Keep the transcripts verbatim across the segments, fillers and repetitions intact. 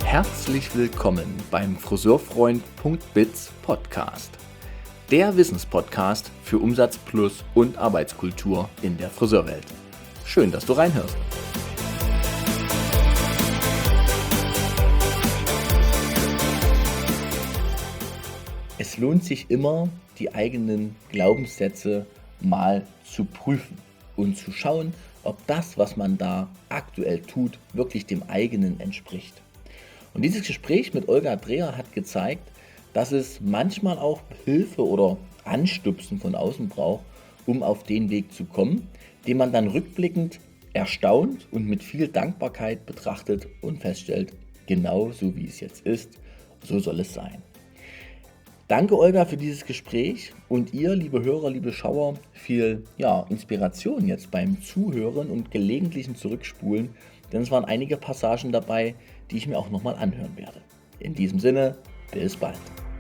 Herzlich willkommen beim Friseurfreund.biz Podcast, der Wissenspodcast für Umsatz plus und Arbeitskultur in der Friseurwelt. Schön, dass du reinhörst. Es lohnt sich immer, die eigenen Glaubenssätze mal zu prüfen und zu schauen, ob das, was man da aktuell tut, wirklich dem eigenen entspricht. Und dieses Gespräch mit Olga Dreher hat gezeigt, dass es manchmal auch Hilfe oder Anstupsen von außen braucht, um auf den Weg zu kommen, den man dann rückblickend erstaunt und mit viel Dankbarkeit betrachtet und feststellt, genau so wie es jetzt ist, so soll es sein. Danke Olga für dieses Gespräch und ihr, liebe Hörer, liebe Schauer, viel ja, Inspiration jetzt beim Zuhören und gelegentlichen Zurückspulen, denn es waren einige Passagen dabei, die ich mir auch nochmal anhören werde. In diesem Sinne, bis bald.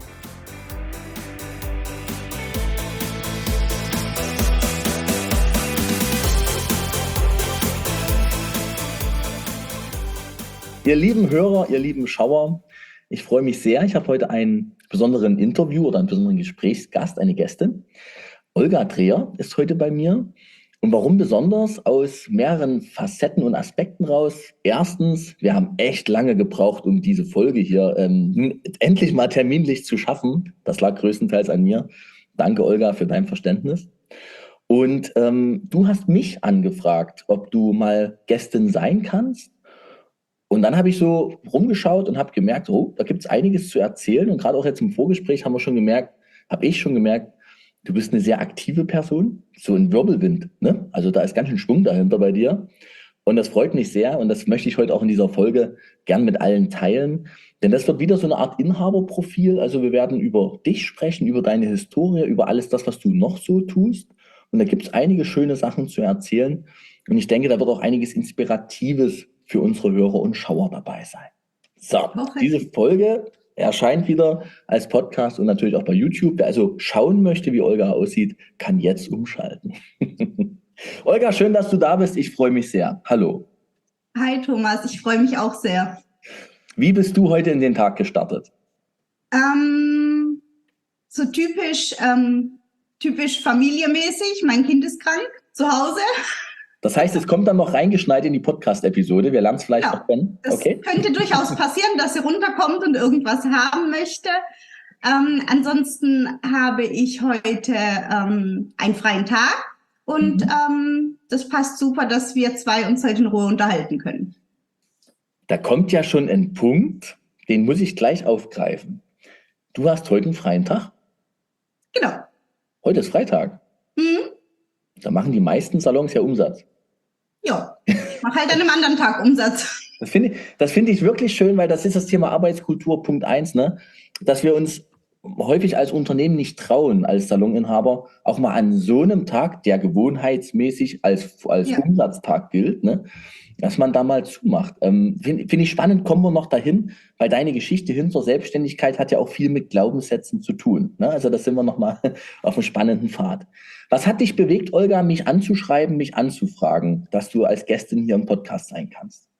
Ihr lieben Hörer, ihr lieben Schauer, ich freue mich sehr. Ich habe heute einen besonderen Interview oder einen besonderen Gesprächsgast, eine Gästin. Olga Dreher ist heute bei mir. Und warum besonders? Aus mehreren Facetten und Aspekten raus. Erstens, wir haben echt lange gebraucht, um diese Folge hier ähm, endlich mal terminlich zu schaffen. Das lag größtenteils an mir. Danke, Olga, für dein Verständnis. Und ähm, du hast mich angefragt, ob du mal Gästin sein kannst. Und dann habe ich so rumgeschaut und habe gemerkt, oh, da gibt es einiges zu erzählen. Und gerade auch jetzt im Vorgespräch haben wir schon gemerkt, habe ich schon gemerkt, du bist eine sehr aktive Person, so ein Wirbelwind, ne? Also da ist ganz schön Schwung dahinter bei dir. Und das freut mich sehr und das möchte ich heute auch in dieser Folge gern mit allen teilen. Denn das wird wieder so eine Art Inhaberprofil. Also wir werden über dich sprechen, über deine Historie, über alles das, was du noch so tust. Und da gibt es einige schöne Sachen zu erzählen. Und ich denke, da wird auch einiges Inspiratives für unsere Hörer und Schauer dabei sein. So, okay. Diese Folge erscheint wieder als Podcast und natürlich auch bei YouTube. Wer also schauen möchte, wie Olga aussieht, kann jetzt umschalten. Olga, schön, dass du da bist. Ich freue mich sehr. Hallo. Hi Thomas, ich freue mich auch sehr. Wie bist du heute in den Tag gestartet? Ähm, so typisch, ähm, typisch familienmäßig. Mein Kind ist krank zu Hause. Das heißt, es kommt dann noch reingeschneit in die Podcast-Episode. Wir lernen es vielleicht ja, noch kennen. Das okay. könnte durchaus passieren, dass sie runterkommt und irgendwas haben möchte. Ähm, ansonsten habe ich heute ähm, einen freien Tag und mhm. ähm, das passt super, dass wir zwei uns heute in Ruhe unterhalten können. Da kommt ja schon ein Punkt, den muss ich gleich aufgreifen. Du hast heute einen freien Tag? Genau. Heute ist Freitag. Mhm. Da machen die meisten Salons ja Umsatz. Ja, ich mache halt an einem anderen Tag Umsatz. Das finde ich, das finde ich wirklich schön, weil das ist das Thema Arbeitskultur Punkt eins, ne? Dass wir uns häufig als Unternehmen nicht trauen, als Saloninhaber, auch mal an so einem Tag, der gewohnheitsmäßig als, als ja. Umsatztag gilt, ne? Dass man da mal zumacht. Ähm, finde find ich spannend, kommen wir noch dahin, weil deine Geschichte hin zur Selbstständigkeit hat ja auch viel mit Glaubenssätzen zu tun. Ne? Also da sind wir nochmal auf einem spannenden Pfad. Was hat dich bewegt, Olga, mich anzuschreiben, mich anzufragen, dass du als Gästin hier im Podcast sein kannst?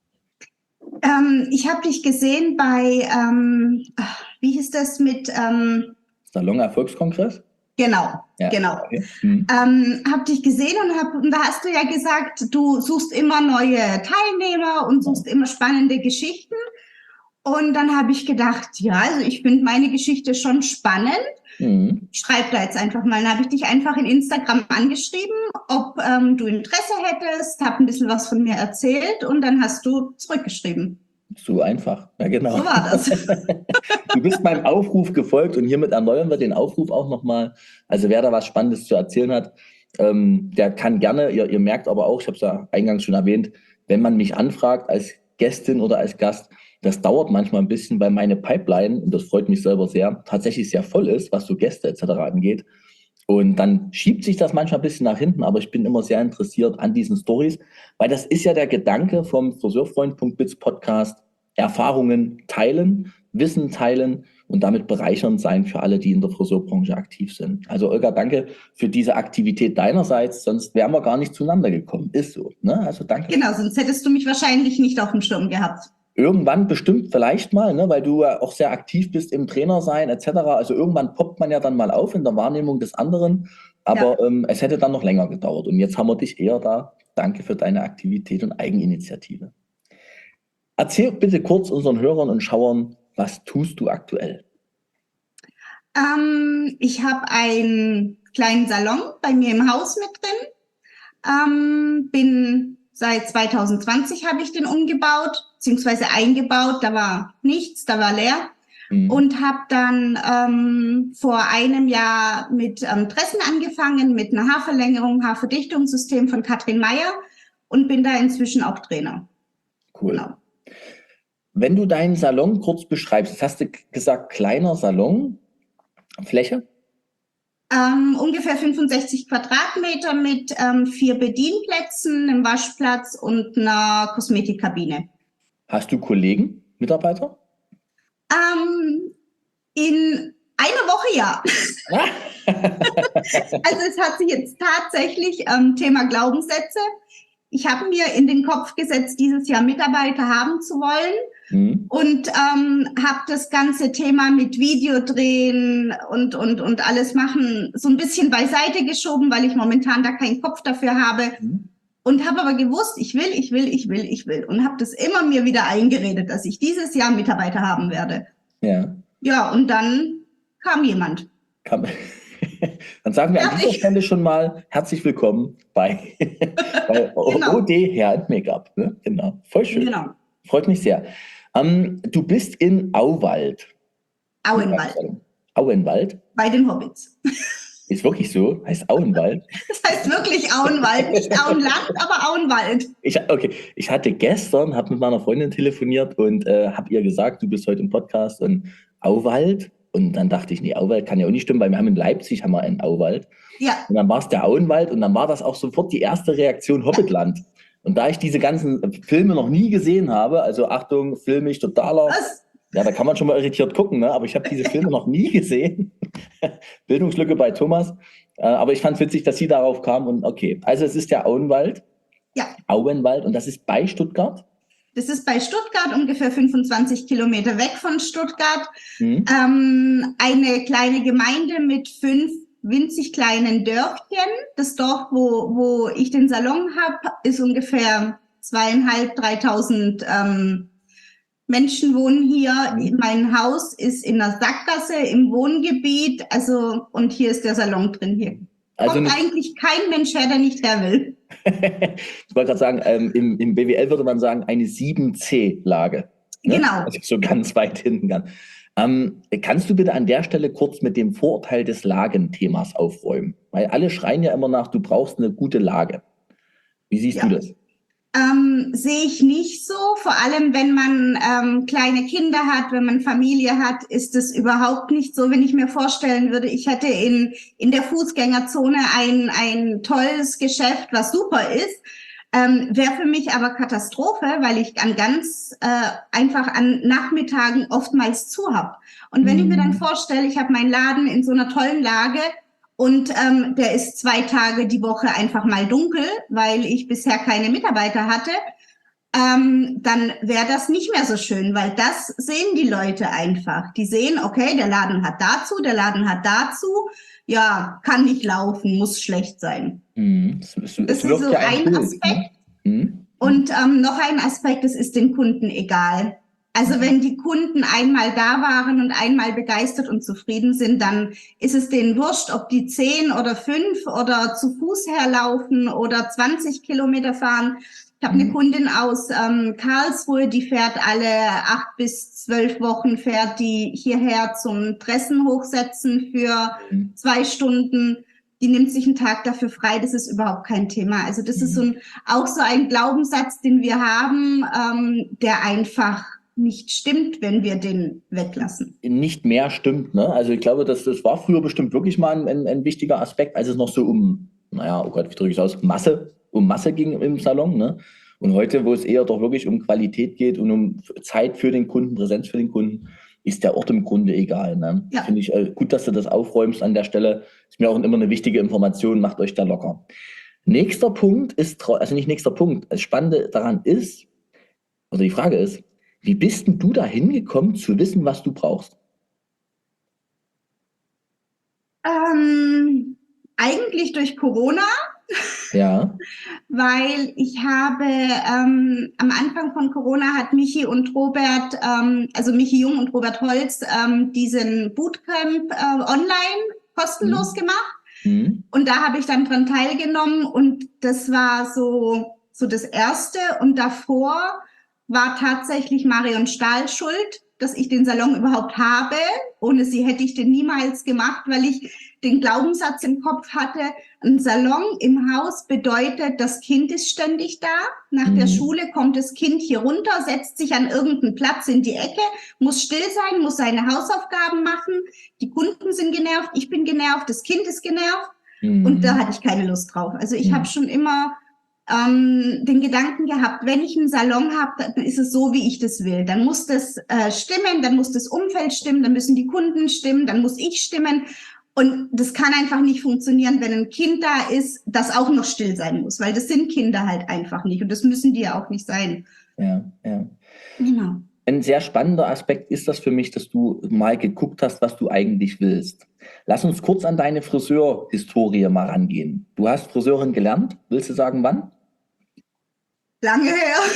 Ähm, ich habe dich gesehen bei, ähm, wie hieß das mit... Ähm Salon Erfolgskongress? Genau, ja, genau. Okay. Hm. Ähm, hab dich gesehen und, hab, und da hast du ja gesagt, du suchst immer neue Teilnehmer und suchst immer spannende Geschichten. Und dann habe ich gedacht, ja, also ich finde meine Geschichte schon spannend. Mhm. Schreib da jetzt einfach mal. Dann habe ich dich einfach in Instagram angeschrieben, ob ähm, du Interesse hättest, habe ein bisschen was von mir erzählt und dann hast du zurückgeschrieben. So einfach, ja genau. So war das. Du bist meinem Aufruf gefolgt und hiermit erneuern wir den Aufruf auch nochmal. Also wer da was Spannendes zu erzählen hat, ähm, der kann gerne, ihr, ihr merkt aber auch, ich habe es ja eingangs schon erwähnt, wenn man mich anfragt als Gästin oder als Gast, das dauert manchmal ein bisschen, weil meine Pipeline, und das freut mich selber sehr, tatsächlich sehr voll ist, was so Gäste et cetera angeht. Und dann schiebt sich das manchmal ein bisschen nach hinten, aber ich bin immer sehr interessiert an diesen Stories, weil das ist ja der Gedanke vom Friseurfreund.biz Podcast, Erfahrungen teilen, Wissen teilen und damit bereichernd sein für alle, die in der Friseurbranche aktiv sind. Also Olga, danke für diese Aktivität deinerseits, sonst wären wir gar nicht zueinander gekommen. Ist so, ne? Also danke. Genau, sonst hättest du mich wahrscheinlich nicht auf dem Schirm gehabt. irgendwann bestimmt vielleicht mal, ne, weil du ja auch sehr aktiv bist im Trainersein et cetera. Also irgendwann poppt man ja dann mal auf in der Wahrnehmung des anderen, aber ja. ähm, es hätte dann noch länger gedauert. Und jetzt haben wir dich eher da. Danke für deine Aktivität und Eigeninitiative. Erzähl bitte kurz unseren Hörern und Schauern, was tust du aktuell? Ähm, ich habe einen kleinen Salon bei mir im Haus mit drin. Ähm, bin seit zwanzig zwanzig habe ich den umgebaut, beziehungsweise eingebaut. Da war nichts, da war leer. Mhm. Und habe dann ähm, vor einem Jahr mit ähm, Dressen angefangen, mit einer Haarverlängerung, Haarverdichtungssystem von Katrin Meyer und bin da inzwischen auch Trainer. Cool. Genau. Wenn du deinen Salon kurz beschreibst, das hast du gesagt, kleiner Salon, Fläche? Ähm, ungefähr fünfundsechzig Quadratmeter mit ähm, vier Bedienplätzen, einem Waschplatz und einer Kosmetikkabine. Hast du Kollegen, Mitarbeiter? Ähm, in einer Woche ja. Also es hat sich jetzt tatsächlich ähm, Thema Glaubenssätze. Ich habe mir in den Kopf gesetzt, dieses Jahr Mitarbeiter haben zu wollen. Mhm. Und ähm, habe das ganze Thema mit Videodrehen und, und, und alles machen so ein bisschen beiseite geschoben, weil ich momentan da keinen Kopf dafür habe. Mhm. Und habe aber gewusst, ich will, ich will, ich will, ich will. Und habe das immer mir wieder eingeredet, dass ich dieses Jahr Mitarbeiter haben werde. Ja. Ja, und dann kam jemand. Kam. Dann sagen wir ja, an dieser Stelle schon mal herzlich willkommen bei, bei genau. O D Hair and Make-up. Ne? Genau, voll schön. Genau. Freut mich sehr. Ähm, du bist in Auwald. Auenwald. Auenwald? Bei den Hobbits. Ist wirklich so? Heißt Auenwald? Das heißt wirklich Auenwald, nicht Auenland, aber Auenwald. Ich, okay, ich hatte gestern, habe mit meiner Freundin telefoniert und äh, habe ihr gesagt, du bist heute im Podcast und Auwald. Und dann dachte ich, nee, Auwald kann ja auch nicht stimmen, weil wir haben in Leipzig haben wir einen Auwald. Ja. Und dann war es der Auenwald und dann war das auch sofort die erste Reaktion Hobbitland. Und da ich diese ganzen Filme noch nie gesehen habe, also Achtung, filmisch, totaler, was? Ja, da kann man schon mal irritiert gucken, ne? Aber ich habe diese Filme noch nie gesehen. Bildungslücke bei Thomas. Äh, aber ich fand es witzig, dass sie darauf kam und okay. Also es ist der Auenwald. Ja. Auenwald und das ist bei Stuttgart? Das ist bei Stuttgart, ungefähr fünfundzwanzig Kilometer weg von Stuttgart. Mhm. Ähm, eine kleine Gemeinde mit fünf winzig kleinen Dörfchen. Das Dorf, wo, wo ich den Salon habe, ist ungefähr zweieinhalb, dreitausend ähm, Menschen wohnen hier. Mhm. Mein Haus ist in der Sackgasse im Wohngebiet. Also, und hier ist der Salon drin. Hier also kommt eigentlich kein Mensch her, der nicht her will. Ich wollte gerade sagen, ähm, im, im B W L würde man sagen, eine sieben C-Lage. Ne? Genau. Also so ganz weit hinten kann. Ähm, kannst du bitte an der Stelle kurz mit dem Vorurteil des Lagenthemas aufräumen? Weil alle schreien ja immer nach, du brauchst eine gute Lage. Wie siehst ja. du das? Ähm, sehe ich nicht so. Vor allem, wenn man ähm, kleine Kinder hat, wenn man Familie hat, ist es überhaupt nicht so. Wenn ich mir vorstellen würde, ich hätte in, in der Fußgängerzone ein, ein tolles Geschäft, was super ist, ähm, wäre für mich aber Katastrophe, weil ich an ganz äh, einfach an Nachmittagen oftmals zu habe. Und wenn mhm. ich mir dann vorstelle, ich habe meinen Laden in so einer tollen Lage, und ähm, der ist zwei Tage die Woche einfach mal dunkel, weil ich bisher keine Mitarbeiter hatte, ähm, dann wäre das nicht mehr so schön, weil das sehen die Leute einfach. Die sehen, okay, der Laden hat dazu, der Laden hat dazu, ja, kann nicht laufen, muss schlecht sein. Mhm. Das, das, das ist so ja ein, ein Aspekt. Ne? Mhm. Und ähm, noch ein Aspekt, es ist den Kunden egal. Also wenn die Kunden einmal da waren und einmal begeistert und zufrieden sind, dann ist es denen wurscht, ob die zehn oder fünf oder zu Fuß herlaufen oder zwanzig Kilometer fahren. Ich habe eine Kundin aus ähm, Karlsruhe, die fährt alle acht bis zwölf Wochen, fährt die hierher zum Dressen hochsetzen für zwei Stunden. Die nimmt sich einen Tag dafür frei, das ist überhaupt kein Thema. Also das ist so ein, auch so ein Glaubenssatz, den wir haben, ähm, der einfach nicht stimmt, wenn wir den weglassen. Nicht mehr stimmt, ne? Also ich glaube, das, das war früher bestimmt wirklich mal ein, ein, ein wichtiger Aspekt, als es noch so um, naja, oh Gott, wie drücke ich es aus, Masse, um Masse ging im Salon, ne? Und heute, wo es eher doch wirklich um Qualität geht und um Zeit für den Kunden, Präsenz für den Kunden, ist der Ort im Grunde egal, ne? Ja. Finde ich äh, gut, dass du das aufräumst an der Stelle. Ist mir auch immer eine wichtige Information, macht euch da locker. Nächster Punkt ist, also nicht nächster Punkt, das Spannende daran ist, oder die Frage ist, Wie bist denn du da hingekommen, zu wissen, was du brauchst? Ähm, eigentlich durch Corona, Ja. weil ich habe ähm, am Anfang von Corona hat Michi und Robert, ähm, also Michi Jung und Robert Holz, ähm, diesen Bootcamp äh, online kostenlos Mhm. gemacht. Mhm. Und da habe ich dann dran teilgenommen und das war so, so das Erste. Und davor war tatsächlich Marion Stahl schuld, dass ich den Salon überhaupt habe. Ohne sie hätte ich den niemals gemacht, weil ich den Glaubenssatz im Kopf hatte, ein Salon im Haus bedeutet, das Kind ist ständig da. Nach der Mhm. Schule kommt das Kind hier runter, setzt sich an irgendeinen Platz in die Ecke, muss still sein, muss seine Hausaufgaben machen. Die Kunden sind genervt, ich bin genervt, das Kind ist genervt. Und da Mhm. hatte ich keine Lust drauf. Also ich Mhm. habe schon immer ähm, den Gedanken gehabt, wenn ich einen Salon habe, dann ist es so, wie ich das will. Dann muss das äh, stimmen, dann muss das Umfeld stimmen, dann müssen die Kunden stimmen, dann muss ich stimmen. Und das kann einfach nicht funktionieren, wenn ein Kind da ist, das auch noch still sein muss, weil das sind Kinder halt einfach nicht und das müssen die ja auch nicht sein. Ja, ja. Genau. Ein sehr spannender Aspekt ist das für mich, dass du mal geguckt hast, was du eigentlich willst. Lass uns kurz an deine Friseurhistorie mal rangehen. Du hast Friseurin gelernt. Willst du sagen, wann? Lange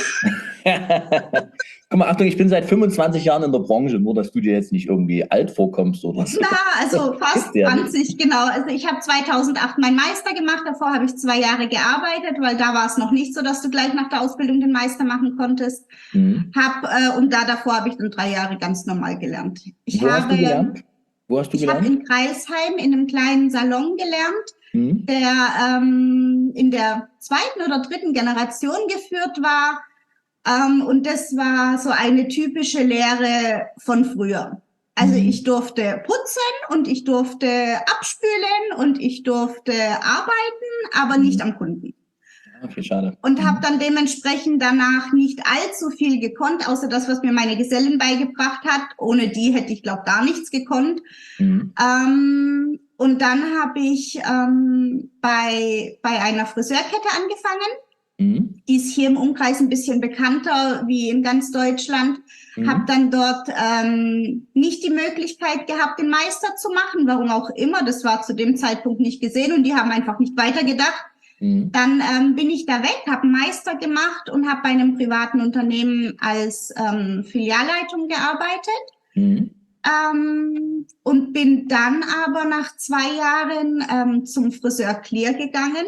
her. Guck mal, Achtung, ich bin seit fünfundzwanzig Jahren in der Branche, nur dass du dir jetzt nicht irgendwie alt vorkommst oder so. Na, also fast Ja zwanzig, genau. Also ich habe zweitausendacht meinen Meister gemacht, davor habe ich zwei Jahre gearbeitet, weil da war es noch nicht so, dass du gleich nach der Ausbildung den Meister machen konntest. Mhm. Hab, äh, und da davor habe ich dann drei Jahre ganz normal gelernt. Ich Wo habe, hast du gelernt? Wo hast du ich habe gelernt? in Kreilsheim in einem kleinen Salon gelernt, Mhm. der ähm, in der zweiten oder dritten Generation geführt war. Ähm, und das war so eine typische Lehre von früher. Also Mhm. ich durfte putzen und ich durfte abspülen und ich durfte arbeiten, aber nicht am Kunden. Okay, schade. Und Mhm. habe dann dementsprechend danach nicht allzu viel gekonnt, außer das, was mir meine Gesellin beigebracht hat. Ohne die hätte ich, glaube gar nichts gekonnt. Mhm. Ähm, und dann habe ich ähm, bei, bei einer Friseurkette angefangen. Mhm. Die ist hier im Umkreis ein bisschen bekannter wie in ganz Deutschland. Mhm. Habe dann dort ähm, nicht die Möglichkeit gehabt, den Meister zu machen, warum auch immer. Das war zu dem Zeitpunkt nicht gesehen und die haben einfach nicht weitergedacht. Mhm. Dann ähm, bin ich da weg, habe einen Meister gemacht und habe bei einem privaten Unternehmen als ähm, Filialleitung gearbeitet. Mhm. Ähm, und bin dann aber nach zwei Jahren ähm, zum Friseur Clear gegangen.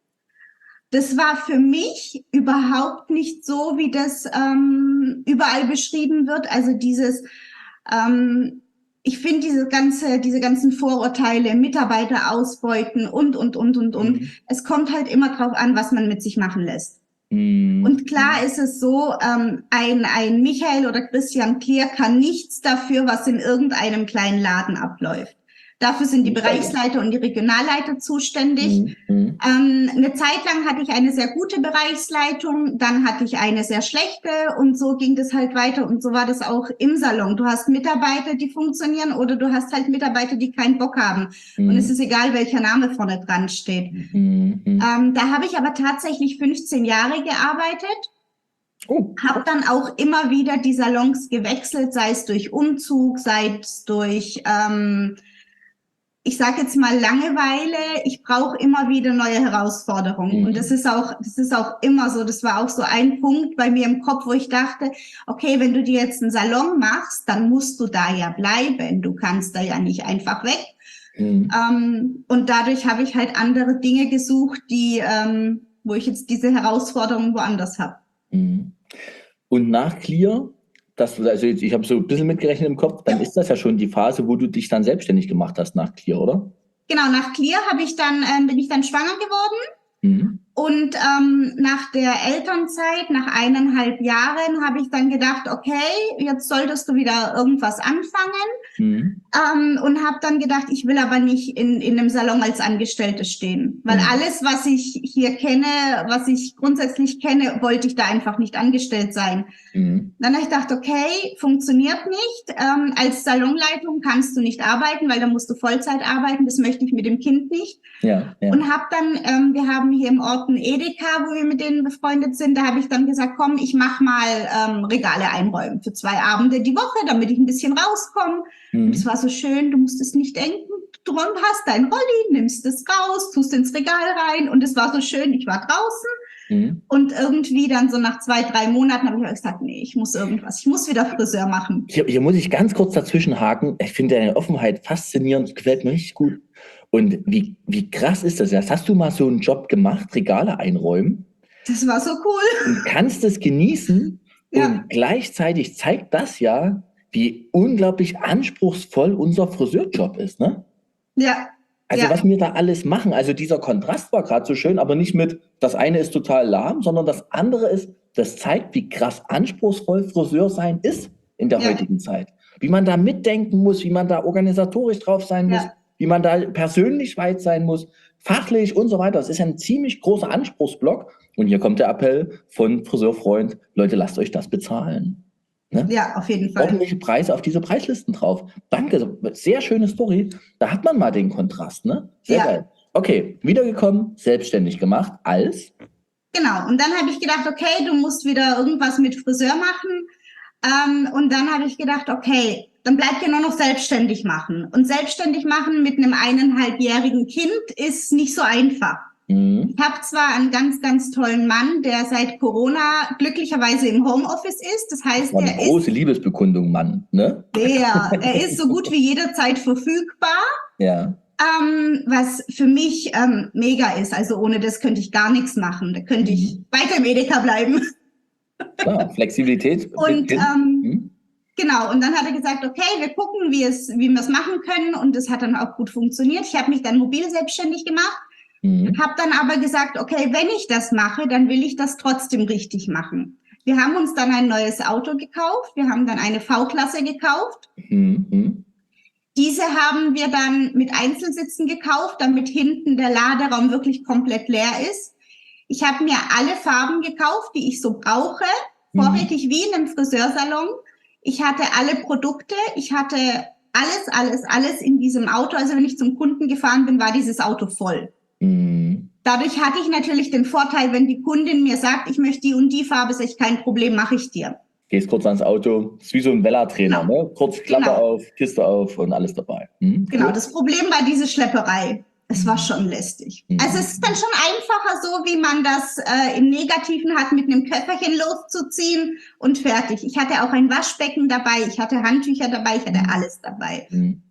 Das war für mich überhaupt nicht so, wie das ähm, überall beschrieben wird. Also dieses, ähm, ich finde diese ganze, diese ganzen Vorurteile, Mitarbeiter ausbeuten und, und, und, und, und. Mhm. Es kommt halt immer drauf an, was man mit sich machen lässt. Mhm. Und klar ist es so, ähm, ein, ein Michael oder Christian Clear kann nichts dafür, was in irgendeinem kleinen Laden abläuft. Dafür sind die Bereichsleiter und die Regionalleiter zuständig. Mhm. Ähm, eine Zeit lang hatte ich eine sehr gute Bereichsleitung, dann hatte ich eine sehr schlechte und so ging das halt weiter und so war das auch im Salon. Du hast Mitarbeiter, die funktionieren oder du hast halt Mitarbeiter, die keinen Bock haben. Mhm. Und es ist egal, welcher Name vorne dran steht. Mhm. Ähm, da habe ich aber tatsächlich fünfzehn Jahre gearbeitet. Oh. Habe dann auch immer wieder die Salons gewechselt, sei es durch Umzug, sei es durch, ähm, ich sage jetzt mal Langeweile. Ich brauche immer wieder neue Herausforderungen. Mhm. Und das ist auch, das ist auch immer so. Das war auch so ein Punkt bei mir im Kopf, wo ich dachte, okay, wenn du dir jetzt einen Salon machst, dann musst du da ja bleiben. Du kannst da ja nicht einfach weg. Mhm. Ähm, und dadurch habe ich halt andere Dinge gesucht, die, ähm, wo ich jetzt diese Herausforderungen woanders habe. Mhm. Und nach Clear, das, also jetzt, ich habe so ein bisschen mitgerechnet im Kopf, dann ist das ja schon die Phase, wo du dich dann selbstständig gemacht hast nach Clear, oder? Genau, nach Clear habe ich dann, ähm, bin ich dann schwanger geworden. Mhm. Und ähm, nach der Elternzeit, nach eineinhalb Jahren, habe ich dann gedacht, okay, jetzt solltest du wieder irgendwas anfangen. Mhm. Ähm, und habe dann gedacht, ich will aber nicht in, in einem Salon als Angestellte stehen. Weil Mhm. alles, was ich hier kenne, was ich grundsätzlich kenne, wollte ich da einfach nicht angestellt sein. Mhm. Dann habe ich gedacht, okay, funktioniert nicht. Ähm, als Salonleitung kannst du nicht arbeiten, weil da musst du Vollzeit arbeiten. Das möchte ich mit dem Kind nicht. Ja, ja. Und habe dann, ähm, wir haben hier im Ort auch einen Edeka, wo wir mit denen befreundet sind. Da habe ich dann gesagt, komm, ich mache mal ähm, Regale einräumen für zwei Abende die Woche, damit ich ein bisschen rauskomme. Mhm. Und es war so schön, du musst es nicht denken. Du hast dein Rolli, nimmst es raus, tust ins Regal rein und es war so schön. Ich war draußen. Mhm. Und irgendwie dann so nach zwei, drei Monaten habe ich auch gesagt, nee, ich muss irgendwas, ich muss wieder Friseur machen. Hier, hier muss ich ganz kurz dazwischen haken. Ich finde deine Offenheit faszinierend, gefällt mir richtig gut. Und wie, wie krass ist das? Das hast du mal so einen Job gemacht, Regale einräumen? Das war so cool. Und kannst es genießen. Ja. Und gleichzeitig zeigt das ja, wie unglaublich anspruchsvoll unser Friseurjob ist, ne? Ja. Also ja. was wir da alles machen, also dieser Kontrast war gerade so schön, aber nicht mit, das eine ist total lahm, sondern das andere ist, das zeigt, wie krass anspruchsvoll Friseur sein ist in der ja. heutigen Zeit. Wie man da mitdenken muss, wie man da organisatorisch drauf sein muss, ja. wie man da persönlich weit sein muss, fachlich und so weiter. Das ist ein ziemlich großer Anspruchsblock. Und hier kommt der Appell von Friseurfreund, Leute, lasst euch das bezahlen. Ne? Ja, auf jeden Fall. Ordentliche Preise auf diese Preislisten drauf. Danke, sehr schöne Story. Da hat man mal den Kontrast, ne? Sehr ja. geil. Okay, wiedergekommen, selbstständig gemacht als? Genau, und dann habe ich gedacht, okay, du musst wieder irgendwas mit Friseur machen. Ähm, und dann habe ich gedacht, okay, dann bleibt ja nur noch selbstständig machen. Und selbstständig machen mit einem eineinhalbjährigen Kind ist nicht so einfach. Ich habe zwar einen ganz, ganz tollen Mann, der seit Corona glücklicherweise im Homeoffice ist. Das heißt, das war eine er große ist Liebesbekundung, Mann, ne? Der, er ist so gut wie jederzeit verfügbar. Ja. Ähm, was für mich ähm, mega ist. Also ohne das könnte ich gar nichts machen. Da könnte ich mhm. weiter im Edeka bleiben. Klar, Flexibilität. Und ähm, hm? genau, und dann hat er gesagt, okay, wir gucken, wie, es, wie wir es machen können. Und das hat dann auch gut funktioniert. Ich habe mich dann mobil selbstständig gemacht. Mhm. Habe dann aber gesagt, okay, wenn ich das mache, dann will ich das trotzdem richtig machen. Wir haben uns dann ein neues Auto gekauft. Wir haben dann eine V-Klasse gekauft. Mhm. Diese haben wir dann mit Einzelsitzen gekauft, damit hinten der Laderaum wirklich komplett leer ist. Ich habe mir alle Farben gekauft, die ich so brauche, vorrätig mhm. wie in einem Friseursalon. Ich hatte alle Produkte, ich hatte alles, alles, alles in diesem Auto. Also wenn ich zum Kunden gefahren bin, war dieses Auto voll. Dadurch hatte ich natürlich den Vorteil, wenn die Kundin mir sagt, ich möchte die und die Farbe, sage ich, kein Problem, mache ich dir. Gehst kurz ans Auto, ist wie so ein Vella-Trainer, genau. ne? Kurz Klappe genau. auf, Kiste auf und alles dabei. Hm? Genau, cool. Das Problem war diese Schlepperei. Es war schon lästig. Mhm. Also es ist dann schon einfacher so, wie man das äh, im Negativen hat, mit einem Köfferchen loszuziehen und fertig. Ich hatte auch ein Waschbecken dabei, ich hatte Handtücher dabei, ich hatte alles dabei. Mhm.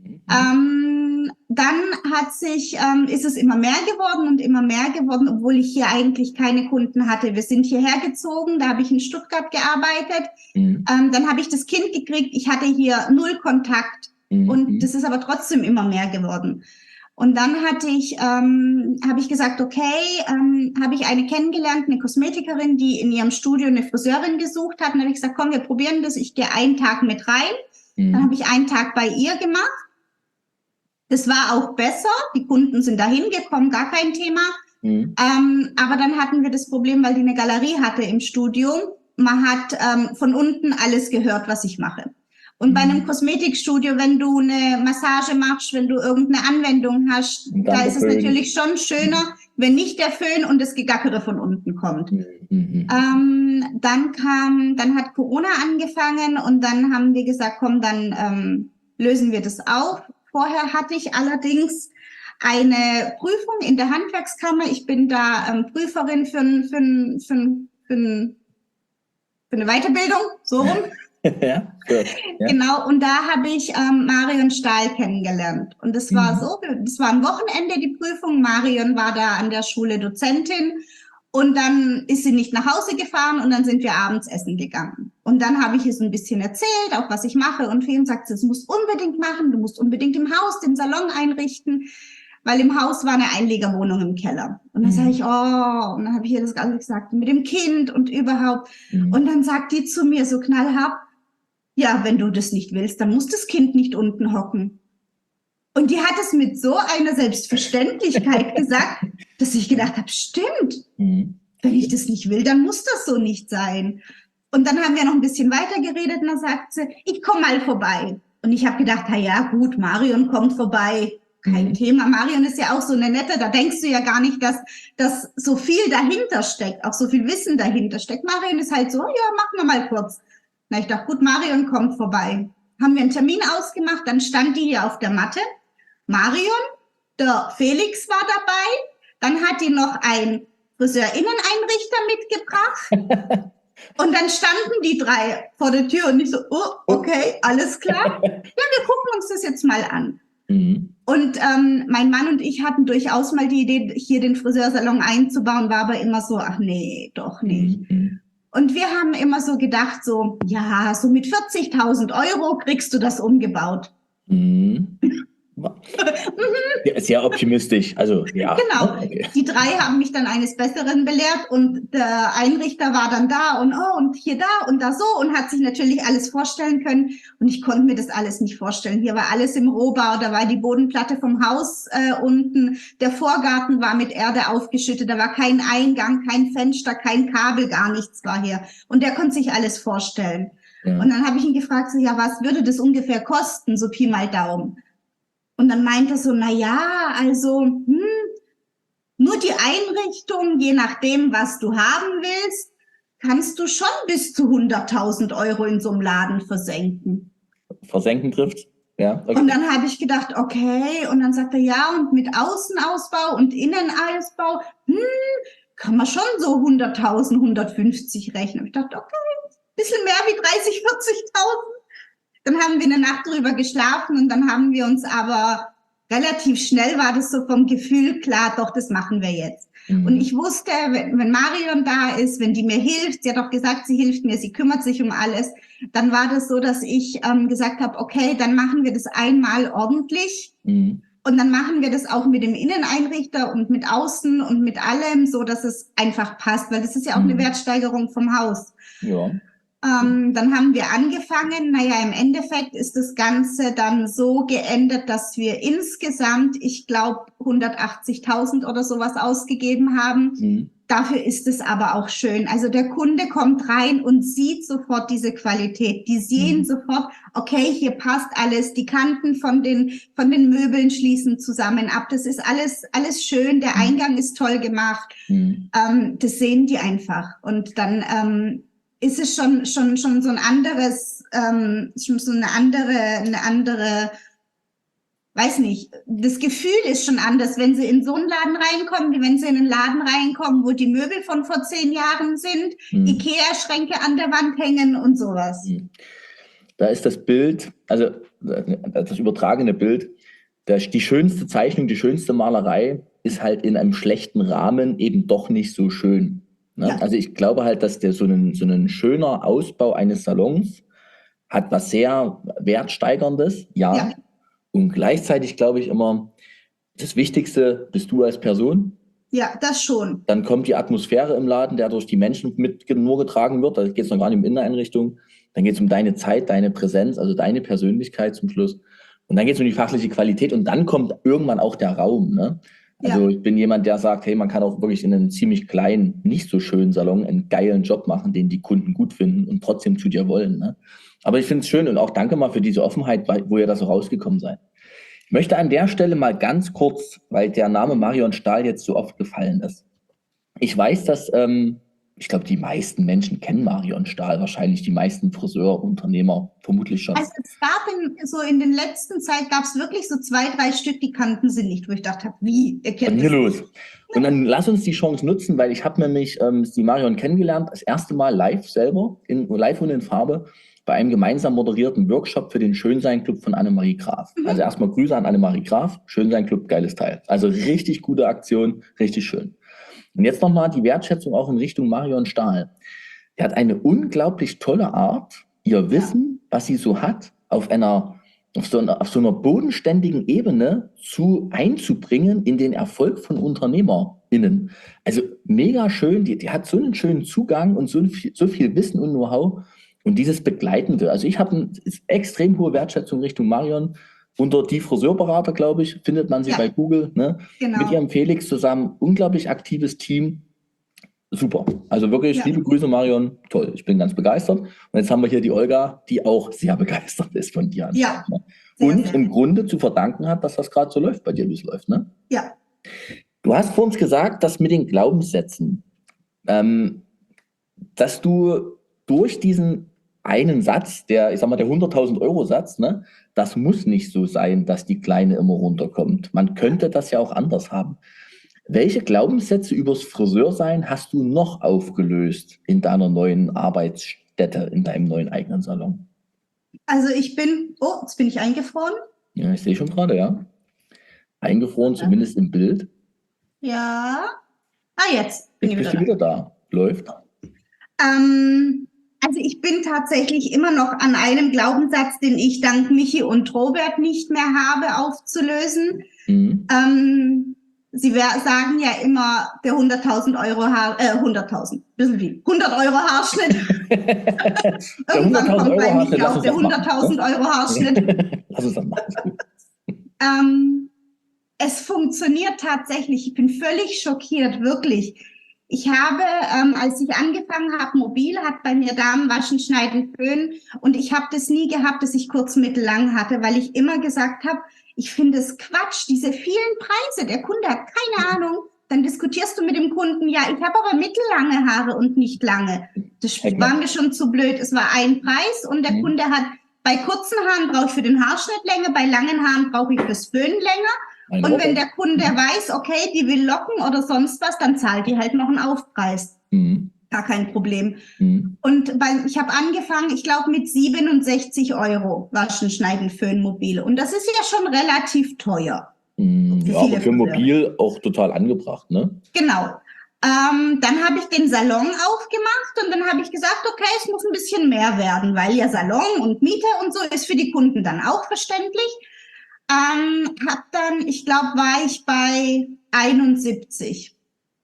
Ähm, dann hat sich, ähm, ist es immer mehr geworden und immer mehr geworden, obwohl ich hier eigentlich keine Kunden hatte. Wir sind hierher gezogen, da habe ich in Stuttgart gearbeitet. Mhm. Ähm, dann habe ich das Kind gekriegt, ich hatte hier null Kontakt mhm. und das ist aber trotzdem immer mehr geworden. Und dann hatte ich, ähm, habe ich gesagt, okay, ähm, habe ich eine kennengelernt, eine Kosmetikerin, die in ihrem Studio eine Friseurin gesucht hat. Und dann habe ich gesagt, komm, wir probieren das. Ich gehe einen Tag mit rein. Mhm. Dann habe ich einen Tag bei ihr gemacht. Das war auch besser. Die Kunden sind da hingekommen, gar kein Thema. Mhm. Ähm, aber dann hatten wir das Problem, weil die eine Galerie hatte im Studio. Man hat ähm, von unten alles gehört, was ich mache. Und bei einem Kosmetikstudio, wenn du eine Massage machst, wenn du irgendeine Anwendung hast, da ist es natürlich schon schöner, wenn nicht der Föhn und das Gegackere von unten kommt. Mhm. Ähm, dann kam, dann hat Corona angefangen und dann haben wir gesagt, komm, dann ähm, lösen wir das auf. Vorher hatte ich allerdings eine Prüfung in der Handwerkskammer. Ich bin da ähm, Prüferin für, für, für, für, für eine Weiterbildung, so rum. Ja, gut. Ja. Genau, und da habe ich ähm, Marion Stahl kennengelernt. Und das war mhm. so, das war am Wochenende die Prüfung. Marion war da an der Schule Dozentin und dann ist sie nicht nach Hause gefahren und dann sind wir abends essen gegangen. Und dann habe ich ihr so ein bisschen erzählt, auch was ich mache. Und Feen sagt, das musst du unbedingt machen, du musst unbedingt im Haus den Salon einrichten, weil im Haus war eine Einlegerwohnung im Keller. Und dann mhm. sage ich, oh, und dann habe ich ihr das alles gesagt, mit dem Kind und überhaupt. Mhm. Und dann sagt die zu mir so knallhart, ja, wenn du das nicht willst, dann muss das Kind nicht unten hocken. Und die hat es mit so einer Selbstverständlichkeit gesagt, dass ich gedacht habe, stimmt, mhm. wenn ich das nicht will, dann muss das so nicht sein. Und dann haben wir noch ein bisschen weiter geredet und dann sagt sie, ich komme mal vorbei. Und ich habe gedacht, na ja, gut, Marion kommt vorbei, kein Mhm. Thema. Marion ist ja auch so eine nette, da denkst du ja gar nicht, dass, dass so viel dahinter steckt, auch so viel Wissen dahinter steckt. Marion ist halt so, ja, machen wir mal kurz. Na, ich dachte, gut, Marion kommt vorbei. Haben wir einen Termin ausgemacht, dann stand die hier auf der Matte. Marion, der Felix war dabei, dann hat die noch ein Friseurinneneinrichter mitgebracht. Und dann standen die drei vor der Tür und ich so, oh, okay, alles klar. Ja, wir gucken uns das jetzt mal an. Mhm. Und ähm, mein Mann und ich hatten durchaus mal die Idee, hier den Friseursalon einzubauen, war aber immer so, ach nee, doch nicht. Mhm. Und wir haben immer so gedacht, so, ja, so mit vierzigtausend Euro kriegst du das umgebaut. Mhm. Ja, sehr optimistisch. Also, ja. Genau. Okay. Die drei haben mich dann eines Besseren belehrt und der Einrichter war dann da und oh, und hier da und da so und hat sich natürlich alles vorstellen können. Und ich konnte mir das alles nicht vorstellen. Hier war alles im Rohbau, da war die Bodenplatte vom Haus äh, unten, der Vorgarten war mit Erde aufgeschüttet, da war kein Eingang, kein Fenster, kein Kabel, gar nichts war hier. Und der konnte sich alles vorstellen. Ja. Und dann habe ich ihn gefragt, so, ja, was würde das ungefähr kosten, so Pi mal Daumen? Und dann meinte er so, na ja, also hm, nur die Einrichtung, je nachdem, was du haben willst, kannst du schon bis zu hunderttausend Euro in so einem Laden versenken. Versenken trifft, ja. Okay. Und dann habe ich gedacht, okay. Und dann sagt er, ja, und mit Außenausbau und Innenausbau, hm, kann man schon so hunderttausend, hundertfünfzig rechnen. Ich dachte, okay, ein bisschen mehr wie dreißig, vierzigtausend. Dann haben wir eine Nacht drüber geschlafen und dann haben wir uns aber relativ schnell war das so vom Gefühl klar, doch, das machen wir jetzt. Mhm. Und ich wusste, wenn, wenn Marion da ist, wenn die mir hilft, sie hat auch gesagt, sie hilft mir, sie kümmert sich um alles, dann war das so, dass ich ähm, gesagt habe, okay, dann machen wir das einmal ordentlich. Mhm. Und dann machen wir das auch mit dem Inneneinrichter und mit Außen und mit allem, so dass es einfach passt, weil das ist ja auch mhm. eine Wertsteigerung vom Haus. Ja. Ähm, dann haben wir angefangen, naja, im Endeffekt ist das Ganze dann so geendet, dass wir insgesamt, ich glaube, hundertachtzigtausend oder sowas ausgegeben haben. Mhm. Dafür ist es aber auch schön. Also der Kunde kommt rein und sieht sofort diese Qualität. Die sehen mhm. sofort, okay, hier passt alles. Die Kanten von den, von den Möbeln schließen zusammen ab. Das ist alles, alles schön. Der Eingang ist toll gemacht. Mhm. Ähm, das sehen die einfach. Und dann, ähm, ist es schon, schon, schon so ein anderes, ähm, schon so eine andere, eine andere, weiß nicht, das Gefühl ist schon anders, wenn sie in so einen Laden reinkommen, wie wenn sie in einen Laden reinkommen, wo die Möbel von vor zehn Jahren sind, mhm. Ikea-Schränke an der Wand hängen und sowas. Da ist das Bild, also das übertragene Bild, das, die schönste Zeichnung, die schönste Malerei ist halt in einem schlechten Rahmen eben doch nicht so schön. Ne? Ja. Also ich glaube halt, dass der so ein, so ein schöner Ausbau eines Salons hat was sehr Wertsteigerndes, ja. ja. Und gleichzeitig glaube ich immer, das Wichtigste bist du als Person. Ja, das schon. Dann kommt die Atmosphäre im Laden, der durch die Menschen mit nur getragen wird. Da geht es noch gar nicht um Inneneinrichtung. Dann geht es um deine Zeit, deine Präsenz, also deine Persönlichkeit zum Schluss. Und dann geht es um die fachliche Qualität und dann kommt irgendwann auch der Raum, ne? Also ja. Ich bin jemand, der sagt, hey, man kann auch wirklich in einem ziemlich kleinen, nicht so schönen Salon einen geilen Job machen, den die Kunden gut finden und trotzdem zu dir wollen. Ne? Aber ich finde es schön und auch danke mal für diese Offenheit, wo ihr da so rausgekommen seid. Ich möchte an der Stelle mal ganz kurz, weil der Name Marion Stahl jetzt so oft gefallen ist. Ich weiß, dass, ähm, ich glaube, die meisten Menschen kennen Marion Stahl, wahrscheinlich die meisten Friseurunternehmer vermutlich schon. Also es gab in, so in den letzten Zeit gab es wirklich so zwei, drei Stück, die kannten sie nicht, wo ich dachte habe, wie, ihr kennt das? Hier los. Und dann lass uns die Chance nutzen, weil ich habe nämlich ähm, die Marion kennengelernt, das erste Mal live selber, in, live und in Farbe, bei einem gemeinsam moderierten Workshop für den Schönsein-Club von Annemarie Graf. Mhm. Also erstmal Grüße an Annemarie Graf, Schönsein-Club, geiles Teil. Also richtig gute Aktion, richtig schön. Und jetzt nochmal die Wertschätzung auch in Richtung Marion Stahl. Die hat eine unglaublich tolle Art, ihr Wissen, was sie so hat, auf einer, auf so einer, auf so einer bodenständigen Ebene zu einzubringen in den Erfolg von UnternehmerInnen. Also mega schön, die, die hat so einen schönen Zugang und so viel, so viel Wissen und Know-how und dieses Begleitende. Also ich habe eine extrem hohe Wertschätzung Richtung Marion. Unter die Friseurberater, glaube ich, findet man sie ja. bei Google. Ne? Genau. Mit ihrem Felix zusammen, unglaublich aktives Team. Super. Also wirklich, ja. liebe Grüße, Marion. Toll, ich bin ganz begeistert. Und jetzt haben wir hier die Olga, die auch sehr begeistert ist von dir. Ja, Sehr, und sehr im nett. Grunde zu verdanken hat, dass das gerade so läuft bei dir, wie es läuft, ne? Ja. Du hast vor uns gesagt, dass mit den Glaubenssätzen, ähm, dass du durch diesen einen Satz, der, ich sag mal, der hunderttausend-Euro-Satz, ne, das muss nicht so sein, dass die Kleine immer runterkommt. Man könnte das ja auch anders haben. Welche Glaubenssätze übers Friseursein hast du noch aufgelöst in deiner neuen Arbeitsstätte, in deinem neuen eigenen Salon? Also ich bin, oh, jetzt bin ich eingefroren. Ja, ich sehe schon gerade, ja. Eingefroren, zumindest im Bild. Ja. Ah, jetzt bin Jetzt ich bist wieder du da. wieder da. Läuft. Ähm, also ich bin tatsächlich immer noch an einem Glaubenssatz, den ich dank Michi und Robert nicht mehr habe, aufzulösen. Mhm. Ähm, Sie wer- sagen ja immer, der hunderttausend Euro Haar, äh, hunderttausend, bisschen viel, hundert Euro Haarschnitt. Der Irgendwann hunderttausend kommt Euro bei Haarschnitt, Michi lass auch uns der das machen. hunderttausend Ne? Euro Haarschnitt. Lass uns das machen, ist gut. Ähm, es funktioniert tatsächlich. Ich bin völlig schockiert, wirklich. Ich habe, ähm, als ich angefangen habe, mobil, hat bei mir Damen waschen, schneiden, föhnen. Und ich habe das nie gehabt, dass ich kurz, mittel, lang hatte, weil ich immer gesagt habe, ich finde es Quatsch, diese vielen Preise. Der Kunde hat keine Ahnung. Dann diskutierst du mit dem Kunden, ja, ich habe aber mittellange Haare und nicht lange. Das war mir schon zu blöd. Es war ein Preis und der Mhm. Kunde hat, bei kurzen Haaren brauche ich für den Haarschnitt länger, bei langen Haaren brauche ich fürs Föhnen länger. Eine Und Woche. wenn der Kunde weiß, okay, die will locken oder sonst was, dann zahlt die halt noch einen Aufpreis. Mhm. Gar kein Problem. Mhm. Und bei, ich habe angefangen, ich glaube, mit siebenundsechzig Euro waschen, schneiden, föhnen, mobile. Und das ist ja schon relativ teuer. Mhm. Für Ja, viele aber für Friseure. mobil auch total angebracht, ne? Genau. Ähm, dann habe ich den Salon aufgemacht und dann habe ich gesagt, okay, es muss ein bisschen mehr werden, weil ja Salon und Miete und so ist für die Kunden dann auch verständlich. Ähm, hab dann, ich glaube, war ich bei einundsiebzig.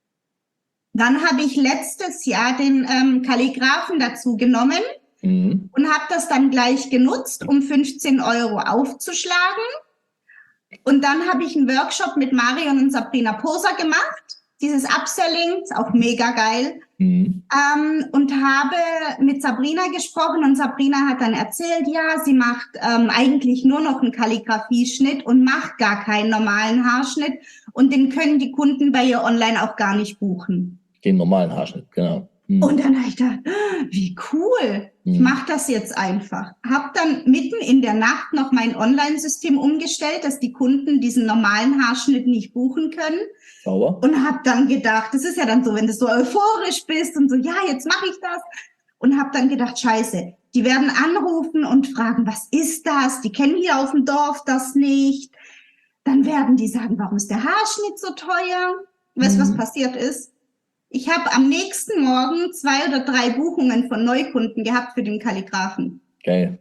Dann habe ich letztes Jahr den ähm, Kalligraphen dazu genommen Mhm. und habe das dann gleich genutzt, um fünfzehn Euro aufzuschlagen. Und dann habe ich einen Workshop mit Marion und Sabrina Poser gemacht. Dieses Upselling, ist auch mega geil. Mhm. Ähm, und habe mit Sabrina gesprochen und Sabrina hat dann erzählt, ja, sie macht ähm, eigentlich nur noch einen Kalligrafieschnitt und macht gar keinen normalen Haarschnitt und den können die Kunden bei ihr online auch gar nicht buchen. Den normalen Haarschnitt, genau. Mhm. Und dann habe ich gedacht, wie cool, ich Mhm. mache das jetzt einfach. Habe dann mitten in der Nacht noch mein Online-System umgestellt, dass die Kunden diesen normalen Haarschnitt nicht buchen können. Sauber. Und habe dann gedacht, das ist ja dann so, wenn du so euphorisch bist und so, ja, jetzt mache ich das. Und habe dann gedacht, scheiße, die werden anrufen und fragen, was ist das? Die kennen hier auf dem Dorf das nicht. Dann werden die sagen, warum ist der Haarschnitt so teuer? Weißt du, was Mhm. passiert ist? Ich habe am nächsten Morgen zwei oder drei Buchungen von Neukunden gehabt für den Kalligraphen. Geil.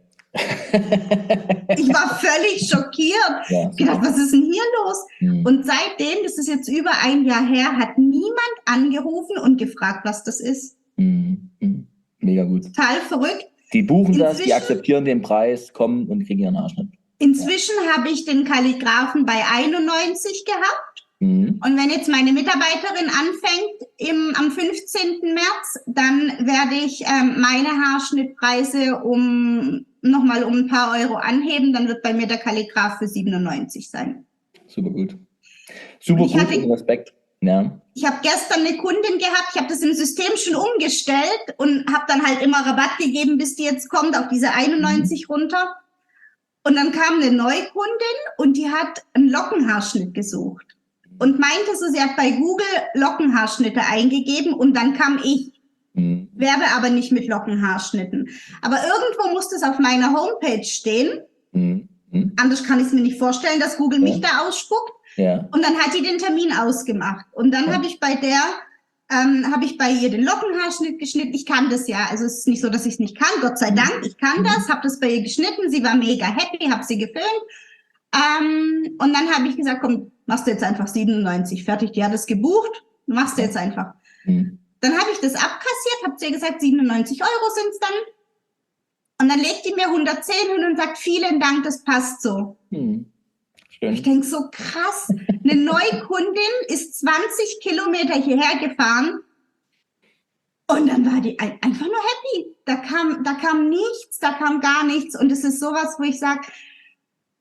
Ich war völlig schockiert. Ja, Ich gedacht, was ist denn hier los? Mhm. Und seitdem, das ist jetzt über ein Jahr her, hat niemand angerufen und gefragt, was das ist. Mhm. Mhm. Mega gut. Total verrückt. Die buchen das, die Inzwischen- akzeptieren den Preis, kommen und kriegen ihren Haarschnitt. Inzwischen habe ich den Kalligraphen bei einundneunzig gehabt. Mhm. Und wenn jetzt meine Mitarbeiterin anfängt im, am fünfzehnten März, dann werde ich ähm, meine Haarschnittpreise um nochmal um ein paar Euro anheben. Dann wird bei mir der Kalligraph für siebenundneunzig sein. Super gut. Super Und ich gut hatte- und Respekt. Ja. Ich habe gestern eine Kundin gehabt, ich habe das im System schon umgestellt und habe dann halt immer Rabatt gegeben, bis die jetzt kommt, auf diese einundneunzig runter. Und dann kam eine Neukundin und die hat einen Lockenhaarschnitt gesucht. Und meinte so, sie hat bei Google Lockenhaarschnitte eingegeben und dann kam ich. Mhm. Werbe aber nicht mit Lockenhaarschnitten. Aber irgendwo muss das auf meiner Homepage stehen. Mhm. Mhm. Anders kann ich es mir nicht vorstellen, dass Google mich Ja. da ausspuckt. Ja. Und dann hat die den Termin ausgemacht. Und dann Ja. habe ich bei der, ähm, habe ich bei ihr den Lockenhaarschnitt geschnitten. Ich kann das ja. Also es ist nicht so, dass ich es nicht kann. Gott sei Dank, ich kann das. Habe das bei ihr geschnitten. Sie war mega happy, habe sie gefilmt. Ähm, und dann habe ich gesagt, komm, machst du jetzt einfach siebenundneunzig. Fertig, die hat es gebucht. Machst du jetzt einfach. Mhm. Dann habe ich das abkassiert, habe zu ihr gesagt, siebenundneunzig Euro sind es dann. Und dann legt die mir hundertzehn hin und sagt, vielen Dank, das passt so. Mhm. Ich Schön. denke so krass, eine Neukundin ist zwanzig Kilometer hierher gefahren und dann war die ein, einfach nur happy. Da kam, da kam nichts, da kam gar nichts und es ist sowas, wo ich sage,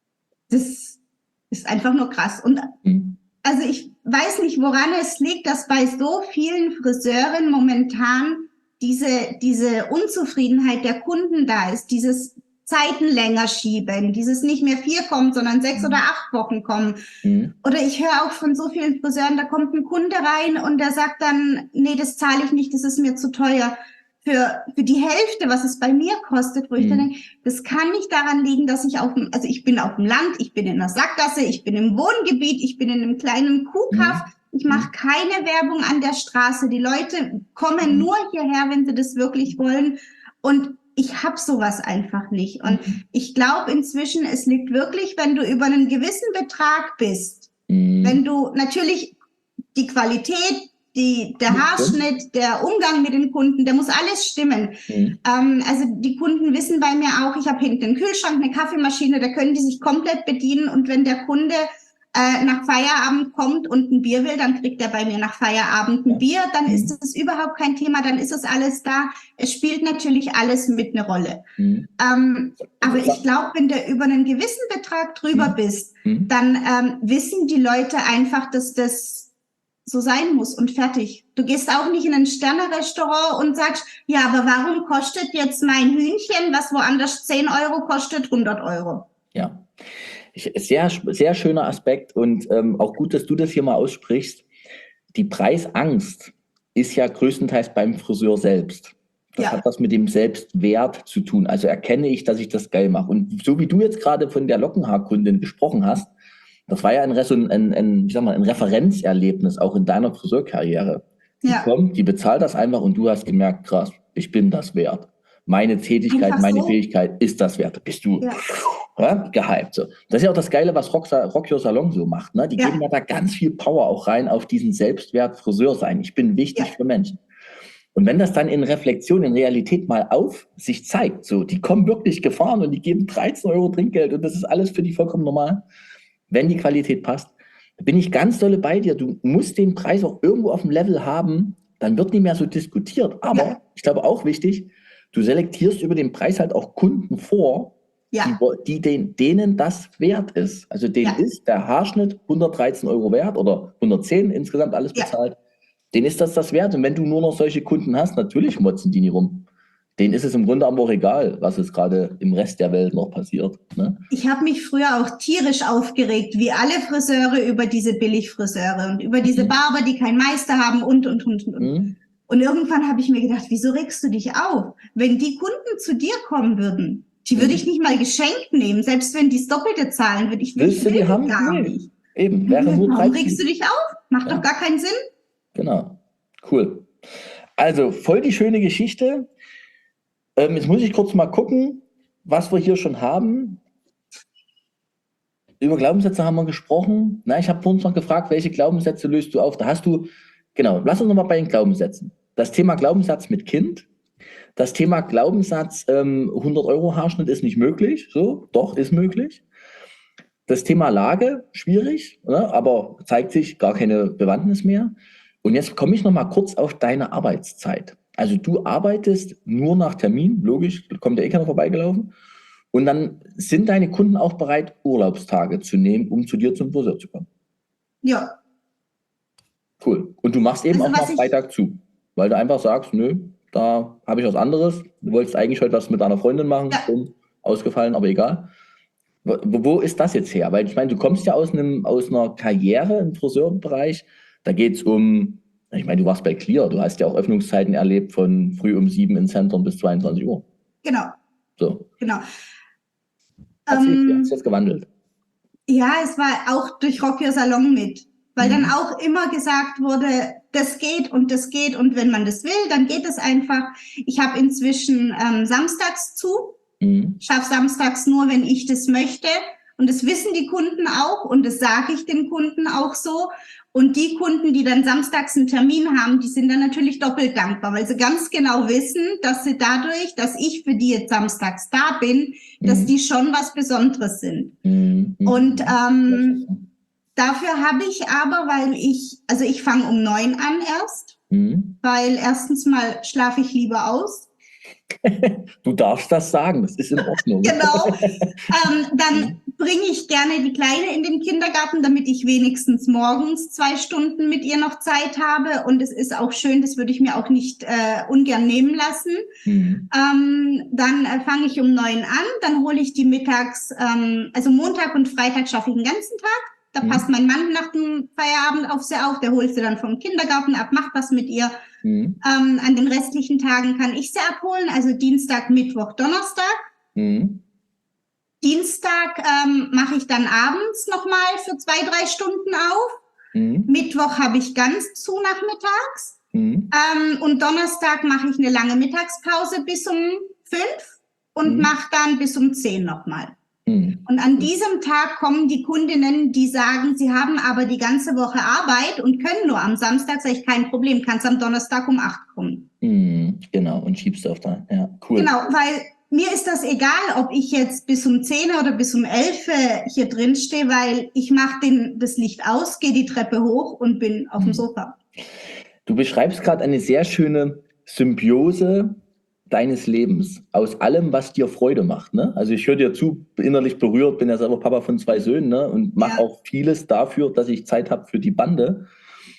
das ist einfach nur krass. Und mhm. also ich weiß nicht, woran es liegt, dass bei so vielen Friseuren momentan diese, diese Unzufriedenheit der Kunden da ist, dieses Zeiten länger schieben, dieses nicht mehr vier kommt, sondern sechs mhm. oder acht Wochen kommen. Mhm. Oder ich höre auch von so vielen Friseuren, da kommt ein Kunde rein und der sagt dann, nee, das zahle ich nicht, das ist mir zu teuer. Für, für die Hälfte, was es bei mir kostet, wo mhm. ich dann denke, das kann nicht daran liegen, dass ich auf dem, also ich bin auf dem Land, ich bin in der Sackgasse, ich bin im Wohngebiet, ich bin in einem kleinen Kuhkaff, mhm. ich mache keine Werbung an der Straße. Die Leute kommen mhm. nur hierher, wenn sie das wirklich wollen. Und ich habe sowas einfach nicht. Und mhm. ich glaube inzwischen, es liegt wirklich, wenn du über einen gewissen Betrag bist, mhm. wenn du natürlich die Qualität, Die, der Haarschnitt, der Umgang mit den Kunden, der muss alles stimmen. Mhm. Ähm, also die Kunden wissen bei mir auch, ich habe hinten einen Kühlschrank, eine Kaffeemaschine, da können die sich komplett bedienen. Und wenn der Kunde äh, nach Feierabend kommt und ein Bier will, dann kriegt er bei mir nach Feierabend ein Bier. Dann mhm. ist das überhaupt kein Thema, dann ist es alles da. Es spielt natürlich alles mit eine Rolle. Mhm. Ähm, aber ich glaube, wenn du über einen gewissen Betrag drüber mhm. bist, mhm. dann ähm, wissen die Leute einfach, dass das so sein muss und fertig. Du gehst auch nicht in ein Sterne-Restaurant und sagst, ja, aber warum kostet jetzt mein Hühnchen, was woanders zehn Euro kostet, hundert Euro? Ja, ich, sehr, sehr schöner Aspekt und ähm, auch gut, dass du das hier mal aussprichst. Die Preisangst ist ja größtenteils beim Friseur selbst. Das ja. hat was mit dem Selbstwert zu tun. Also erkenne ich, dass ich das geil mache. Und so wie du jetzt gerade von der Lockenhaarkundin gesprochen hast, das war ja ein, Reson, ein, ein, wie sag mal, ein Referenzerlebnis auch in deiner Friseurkarriere. Die ja. kommt, die bezahlt das einfach und du hast gemerkt, krass, ich bin das wert. Meine Tätigkeit, einfach meine so. Fähigkeit ist das wert. Bist du ja. Ja, gehypt. So. Das ist ja auch das Geile, was Rock, Rock Your Salon so macht. Ne? Die ja. geben ja da ganz viel Power auch rein auf diesen Selbstwert Friseur sein. Ich bin wichtig ja. für Menschen. Und wenn das dann in Reflexion, in Realität mal auf sich zeigt, so, die kommen wirklich gefahren und die geben dreizehn Euro Trinkgeld und das ist alles für die vollkommen normal. Wenn die Qualität passt, bin ich ganz dolle bei dir. Du musst den Preis auch irgendwo auf dem Level haben, dann wird nicht mehr so diskutiert. Aber ja. ich glaube auch wichtig, du selektierst über den Preis halt auch Kunden vor, ja. die, die den, denen das wert ist. Also denen ja. ist der Haarschnitt hundertdreizehn Euro wert oder hundertzehn insgesamt alles bezahlt. Ja. Denen ist das das wert. Und wenn du nur noch solche Kunden hast, natürlich motzen die nie rum. Denen ist es im Grunde aber auch egal, was es gerade im Rest der Welt noch passiert. Ne? Ich habe mich früher auch tierisch aufgeregt, wie alle Friseure, über diese Billigfriseure und über diese mhm. Barber, die keinen Meister haben und, und, und, und. Mhm. Und irgendwann habe ich mir gedacht, wieso regst du dich auf? Wenn die Kunden zu dir kommen würden, die würde ich nicht mal geschenkt nehmen, selbst wenn die das Doppelte zahlen, würde ich Willst du die haben? Gar nee. nicht. Eben, wäre nur Warum regst du dich auf? Macht ja. doch gar keinen Sinn. Genau, cool. Also, voll die schöne Geschichte. Ähm, jetzt muss ich kurz mal gucken, was wir hier schon haben. Über Glaubenssätze haben wir gesprochen. Na, ich habe uns noch gefragt, welche Glaubenssätze löst du auf? Da hast du, genau, lass uns noch mal bei den Glaubenssätzen. Das Thema Glaubenssatz mit Kind. Das Thema Glaubenssatz, ähm, hundert Euro Haarschnitt ist nicht möglich. So, doch, ist möglich. Das Thema Lage, schwierig, ne, aber zeigt sich gar keine Bewandtnis mehr. Und jetzt komme ich noch mal kurz auf deine Arbeitszeit. Also du arbeitest nur nach Termin, logisch, kommt der eh keiner vorbeigelaufen. Und dann sind deine Kunden auch bereit, Urlaubstage zu nehmen, um zu dir zum Friseur zu kommen. Ja. Cool. Und du machst eben also, auch mal Freitag zu, weil du einfach sagst, nö, da habe ich was anderes. Du wolltest eigentlich heute was mit deiner Freundin machen, ja. um, ausgefallen, aber egal. Wo, wo ist das jetzt her? Weil ich meine, du kommst ja aus, einem, aus einer Karriere im Friseurbereich, da geht es um... Ich meine, du warst bei Clear, du hast ja auch Öffnungszeiten erlebt von früh um sieben in Zentrum bis zweiundzwanzig Uhr. Genau. So. Genau. Hat sich ähm, jetzt gewandelt? Ja, es war auch durch Rock Your Salon mit, weil mhm. dann auch immer gesagt wurde, das geht und das geht und wenn man das will, dann geht es einfach. Ich habe inzwischen ähm, samstags zu, mhm. schaffe samstags nur, wenn ich das möchte. Und das wissen die Kunden auch und das sage ich den Kunden auch so. Und die Kunden, die dann samstags einen Termin haben, die sind dann natürlich doppelt dankbar, weil sie ganz genau wissen, dass sie dadurch, dass ich für die jetzt samstags da bin, mhm. dass die schon was Besonderes sind. Mhm. Und ähm, dafür habe ich aber, weil ich, also ich fange um neun an erst, mhm. weil erstens mal schlafe ich lieber aus. Du darfst das sagen, das ist in Ordnung. Genau. Ähm, dann bringe ich gerne die Kleine in den Kindergarten, damit ich wenigstens morgens zwei Stunden mit ihr noch Zeit habe. Und es ist auch schön, das würde ich mir auch nicht äh, ungern nehmen lassen. Mhm. Ähm, dann äh, fange ich um neun an, dann hole ich die mittags, ähm, also Montag und Freitag schaffe ich den ganzen Tag. Da Mhm. passt mein Mann nach dem Feierabend auf sie auf, der holt sie dann vom Kindergarten ab, macht was mit ihr. Mhm. Ähm, an den restlichen Tagen kann ich sie abholen, also Dienstag, Mittwoch, Donnerstag. Mhm. Dienstag ähm, mache ich dann abends nochmal für zwei, drei Stunden auf. Mhm. Mittwoch habe ich ganz zu nachmittags. Mhm. Ähm, und Donnerstag mache ich eine lange Mittagspause bis um fünf und Mhm. mache dann bis um zehn nochmal. Mhm. Und an diesem Tag kommen die Kundinnen, die sagen, sie haben aber die ganze Woche Arbeit und können nur am Samstag, sage ich, kein Problem, kannst am Donnerstag um acht kommen. Mhm. Genau, und schiebst auf da. Ja, cool. Genau, weil mir ist das egal, ob ich jetzt bis um zehn oder bis um elf hier drin stehe, weil ich mache das Licht aus, gehe die Treppe hoch und bin auf dem Sofa. Du beschreibst gerade eine sehr schöne Symbiose deines Lebens aus allem, was dir Freude macht. Ne? Also ich höre dir zu, innerlich berührt, bin ja selber Papa von zwei Söhnen, ne? Und mache Ja. auch vieles dafür, dass ich Zeit habe für die Bande.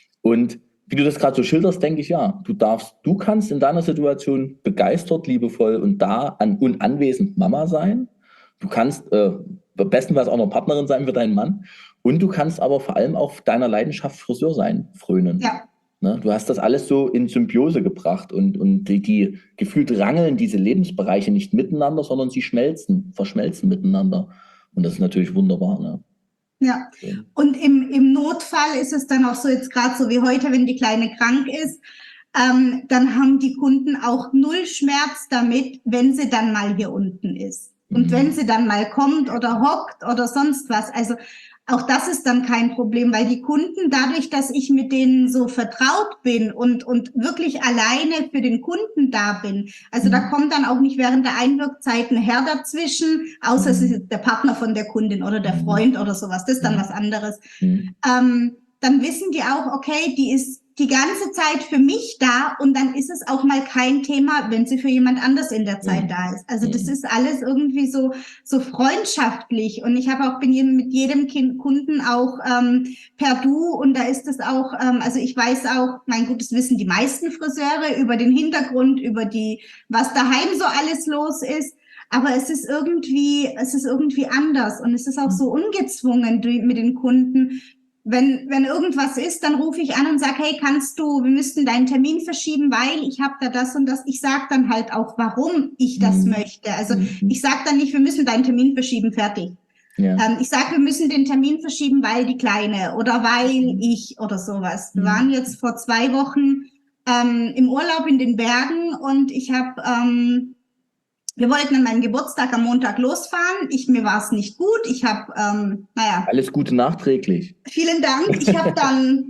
Und wie du das gerade so schilderst, denke ich, ja, du darfst, du kannst in deiner Situation begeistert, liebevoll und da an, und anwesend Mama sein. Du kannst äh, bestenfalls auch noch Partnerin sein für deinen Mann. Und du kannst aber vor allem auch deiner Leidenschaft Friseur sein, frönen. Ja. Ne? Du hast das alles so in Symbiose gebracht und, und die, die gefühlt rangeln diese Lebensbereiche nicht miteinander, sondern sie schmelzen, verschmelzen miteinander. Und das ist natürlich wunderbar. Ne? Ja, und im, im Notfall ist es dann auch so, jetzt gerade so wie heute, wenn die Kleine krank ist, ähm, dann haben die Kunden auch null Schmerz damit, wenn sie dann mal hier unten ist. Und Mhm. wenn sie dann mal kommt oder hockt oder sonst was. Also auch das ist dann kein Problem, weil die Kunden, dadurch, dass ich mit denen so vertraut bin und, und wirklich alleine für den Kunden da bin, also Mhm. da kommt dann auch nicht während der Einwirkzeit ein Herr dazwischen, außer es ist der Partner von der Kundin oder der Freund oder sowas, das ist dann was anderes. Mhm. Ähm, dann wissen die auch, okay, die ist die ganze Zeit für mich da und dann ist es auch mal kein Thema, wenn sie für jemand anders in der Zeit Mhm. da ist. Also das ist alles irgendwie so so freundschaftlich und ich habe auch bin mit jedem kind, Kunden auch ähm, per Du und da ist es auch, ähm, also ich weiß auch, mein Gutes wissen die meisten Friseure über den Hintergrund, über die, was daheim so alles los ist. Aber es ist irgendwie, es ist irgendwie anders und es ist auch so ungezwungen mit den Kunden. Wenn, wenn irgendwas ist, dann rufe ich an und sage, hey, kannst du, wir müssten deinen Termin verschieben, weil ich habe da das und das. Ich sage dann halt auch, warum ich das Mhm. möchte. Also Mhm. ich sage dann nicht, wir müssen deinen Termin verschieben, fertig. Ja. Ähm, ich sage, wir müssen den Termin verschieben, weil die Kleine oder weil ich oder sowas. Wir Mhm. waren jetzt vor zwei Wochen ähm, im Urlaub in den Bergen und ich habe... Ähm, Wir wollten an meinem Geburtstag am Montag losfahren. Ich, mir war es nicht gut. Ich habe, ähm, naja. Alles Gute nachträglich. Vielen Dank. Ich habe dann,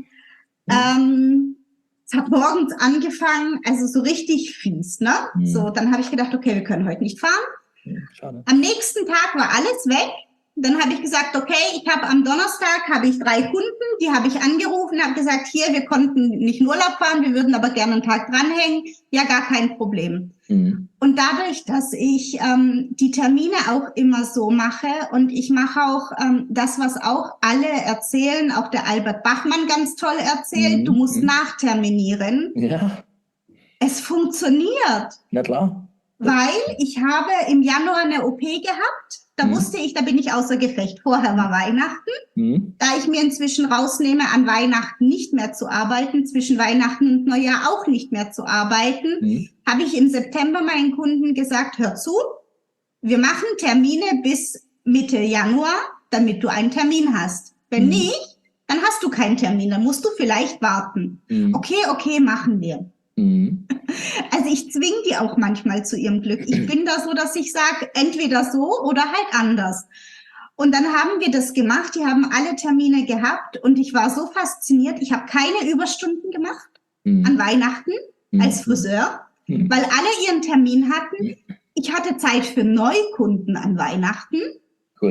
ähm, es hat morgens angefangen, also so richtig fies, ne? Mhm. So, dann habe ich gedacht, okay, wir können heute nicht fahren. Schade. Am nächsten Tag war alles weg. Dann habe ich gesagt, okay, ich habe am Donnerstag habe ich drei Kunden, die habe ich angerufen, habe gesagt, hier, wir konnten nicht in Urlaub fahren, wir würden aber gerne einen Tag dranhängen. Ja, gar kein Problem. Mhm. Und dadurch, dass ich ähm, die Termine auch immer so mache und ich mache auch ähm, das, was auch alle erzählen, auch der Albert Bachmann ganz toll erzählt, Mhm. du musst Mhm. nachterminieren. Ja. Es funktioniert. Na klar. Weil ich habe im Januar eine O P gehabt, da Mhm. wusste ich, da bin ich außer Gefecht. Vorher war Weihnachten. Mhm. Da ich mir inzwischen rausnehme, an Weihnachten nicht mehr zu arbeiten, zwischen Weihnachten und Neujahr auch nicht mehr zu arbeiten, Mhm. habe ich im September meinen Kunden gesagt, hör zu, wir machen Termine bis Mitte Januar, damit du einen Termin hast. Wenn Mhm. nicht, dann hast du keinen Termin, dann musst du vielleicht warten. Mhm. Okay, okay, machen wir. Mhm. Also ich zwinge die auch manchmal zu ihrem Glück. Ich bin da so, dass ich sage, entweder so oder halt anders. Und dann haben wir das gemacht, die haben alle Termine gehabt und ich war so fasziniert, ich habe keine Überstunden gemacht Mhm. an Weihnachten Mhm. als Friseur, Mhm. weil alle ihren Termin hatten. Ich hatte Zeit für Neukunden an Weihnachten. Cool.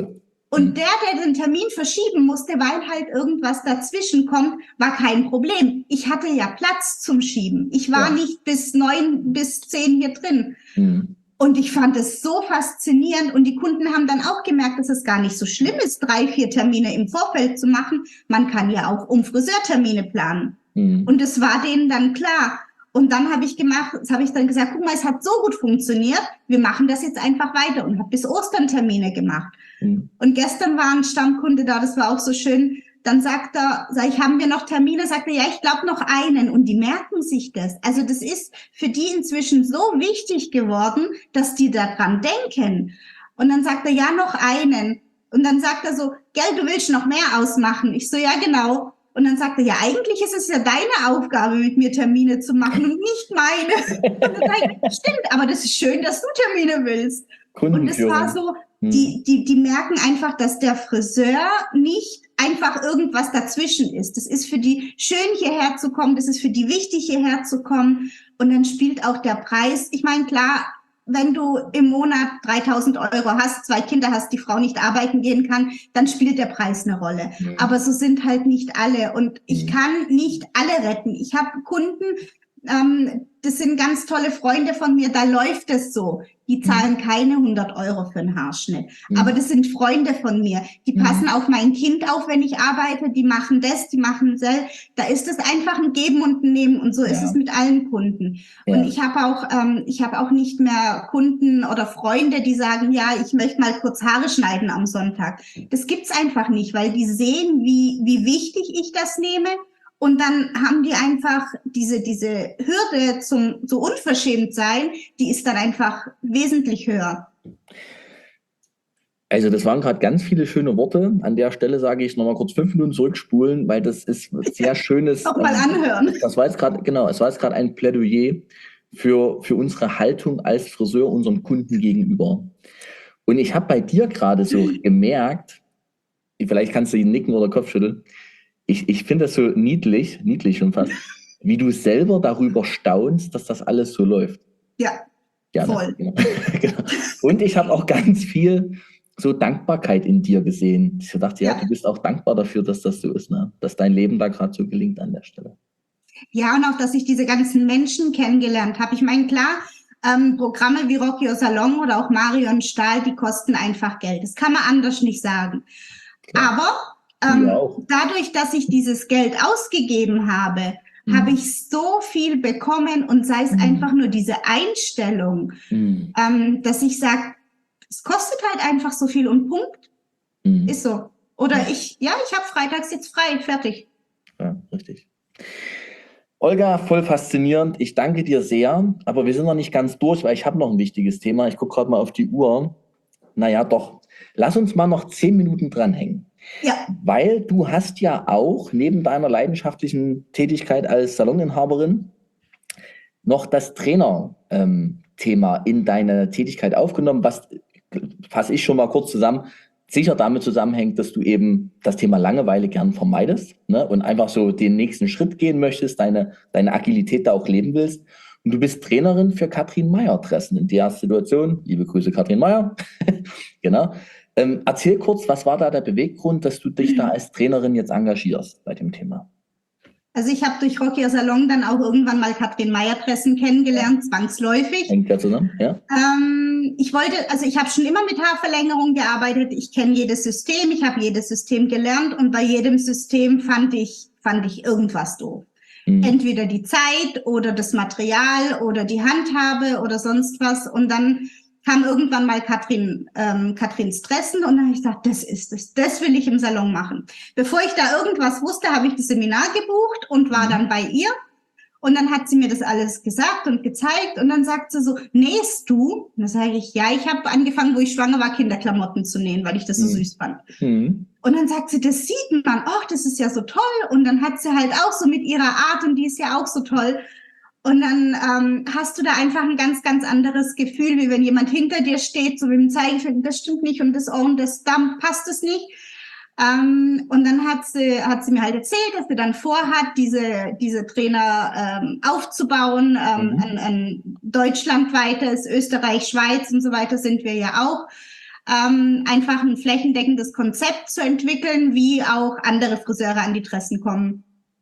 Und der, der den Termin verschieben musste, weil halt irgendwas dazwischen kommt, war kein Problem. Ich hatte ja Platz zum Schieben. Ich war ja. nicht bis neun, bis zehn hier drin. Mhm. Und ich fand es so faszinierend. Und die Kunden haben dann auch gemerkt, dass es gar nicht so schlimm ist, drei, vier Termine im Vorfeld zu machen. Man kann ja auch um Friseurtermine planen. Mhm. Und es war denen dann klar. Und dann habe ich gemacht, das habe ich dann gesagt, guck mal, es hat so gut funktioniert, wir machen das jetzt einfach weiter und habe bis Ostern Termine gemacht. Mhm. Und gestern war ein Stammkunde da, das war auch so schön. Dann sagt er, sag ich, haben wir noch Termine? Sagt er, ja, ich glaube noch einen. Und die merken sich das. Also das ist für die inzwischen so wichtig geworden, dass die daran denken. Und dann sagt er, ja, noch einen. Und dann sagt er so, gell, du willst noch mehr ausmachen. Ich so, ja, genau. Und dann sagt er, ja, eigentlich ist es ja deine Aufgabe, mit mir Termine zu machen und nicht meine. Und dann sage ich, stimmt, aber das ist schön, dass du Termine willst. Und es war so, die, die, die merken einfach, dass der Friseur nicht einfach irgendwas dazwischen ist. Das ist für die schön, hierher zu kommen, das ist für die wichtig, hierher zu kommen. Und dann spielt auch der Preis. Ich meine, klar, wenn du im Monat dreitausend Euro hast, zwei Kinder hast, die Frau nicht arbeiten gehen kann, dann spielt der Preis eine Rolle. Mhm. Aber so sind halt nicht alle. Und ich kann nicht alle retten. Ich habe Kunden, ähm, das sind ganz tolle Freunde von mir, da läuft es so. Die zahlen keine hundert Euro für einen Haarschnitt. Mhm. Aber das sind Freunde von mir. Die passen mhm. auf mein Kind auf, wenn ich arbeite. Die machen das, die machen das. Da ist es einfach ein Geben und ein Nehmen. Und so ja. ist es mit allen Kunden. Ja. Und ich habe auch, ähm, ich habe auch nicht mehr Kunden oder Freunde, die sagen, ja, ich möchte mal kurz Haare schneiden am Sonntag. Das gibt's einfach nicht, weil die sehen, wie, wie wichtig ich das nehme. Und dann haben die einfach diese, diese Hürde zum, zu unverschämt sein, die ist dann einfach wesentlich höher. Also das waren gerade ganz viele schöne Worte. An der Stelle sage ich nochmal kurz fünf Minuten zurückspulen, weil das ist sehr schönes. Auch mal anhören. Das war jetzt gerade, genau, es war jetzt gerade ein Plädoyer für, für unsere Haltung als Friseur unserem Kunden gegenüber. Und ich habe bei dir gerade so gemerkt, vielleicht kannst du nicken oder Kopf schütteln, Ich, ich finde das so niedlich, niedlich schon fast, wie du selber darüber staunst, dass das alles so läuft. Ja, ja voll. Genau. Genau. Und ich habe auch ganz viel so Dankbarkeit in dir gesehen. Ich dachte, ja, ja, du bist auch dankbar dafür, dass das so ist, ne? Dass dein Leben da gerade so gelingt an der Stelle. Ja, und auch, dass ich diese ganzen Menschen kennengelernt habe. Ich meine, klar, ähm, Programme wie Rock Your Salon oder auch Marion Stahl, die kosten einfach Geld. Das kann man anders nicht sagen. Klar. Aber Ähm, dadurch, dass ich dieses Geld ausgegeben habe, mhm. habe ich so viel bekommen und sei es mhm. einfach nur diese Einstellung, mhm. ähm, dass ich sage, es kostet halt einfach so viel und Punkt. Mhm. Ist so. Oder ja. ich, ja, ich habe freitags jetzt frei, fertig. Ja, richtig. Olga, voll faszinierend. Ich danke dir sehr, aber wir sind noch nicht ganz durch, weil ich habe noch ein wichtiges Thema. Ich gucke gerade mal auf die Uhr. Naja, doch. Lass uns mal noch zehn Minuten dranhängen. Ja. Weil du hast ja auch neben deiner leidenschaftlichen Tätigkeit als Saloninhaberin noch das Trainer-Thema ähm, in deine Tätigkeit aufgenommen, was, fasse ich schon mal kurz zusammen, sicher damit zusammenhängt, dass du eben das Thema Langeweile gern vermeidest, ne, und einfach so den nächsten Schritt gehen möchtest, deine, deine Agilität da auch leben willst. Und du bist Trainerin für Katrin Meyer-Dressen in der Situation. Liebe Grüße, Katrin Meyer. Genau. Ähm, erzähl kurz, was war da der Beweggrund, dass du dich da als Trainerin jetzt engagierst bei dem Thema? Also ich habe durch Rock Your Salon dann auch irgendwann mal Katrin Meyer-Dressen kennengelernt, ja. zwangsläufig. Hängt ja zusammen, ja. Ähm, ich wollte, also ich habe schon immer mit Haarverlängerung gearbeitet. Ich kenne jedes System, ich habe jedes System gelernt und bei jedem System fand ich, fand ich irgendwas doof. Mhm. Entweder die Zeit oder das Material oder die Handhabe oder sonst was. Und dann kam irgendwann mal Katrin, ähm, Katrins Dressen und dann habe ich gesagt, das ist es, das will ich im Salon machen. Bevor ich da irgendwas wusste, habe ich das Seminar gebucht und war dann bei ihr. Und dann hat sie mir das alles gesagt und gezeigt und dann sagt sie so, nähst du? Und dann sage ich, ja, ich habe angefangen, wo ich schwanger war, Kinderklamotten zu nähen, weil ich das so mhm. süß fand. Mhm. Und dann sagt sie, das sieht man, ach, das ist ja so toll. Und dann hat sie halt auch so mit ihrer Art und die ist ja auch so toll. Und dann ähm, hast du da einfach ein ganz, ganz anderes Gefühl, wie wenn jemand hinter dir steht, so mit dem Zeigefinger, das stimmt nicht und das und das, dann passt es nicht. Ähm, und dann hat sie, hat sie mir halt erzählt, dass sie dann vorhat, diese, diese Trainer ähm, aufzubauen, ähm, mhm. ein, ein deutschlandweites, Österreich, Schweiz und so weiter sind wir ja auch. ähm, einfach ein flächendeckendes Konzept zu entwickeln, wie auch andere Friseure an die Dressen kommen.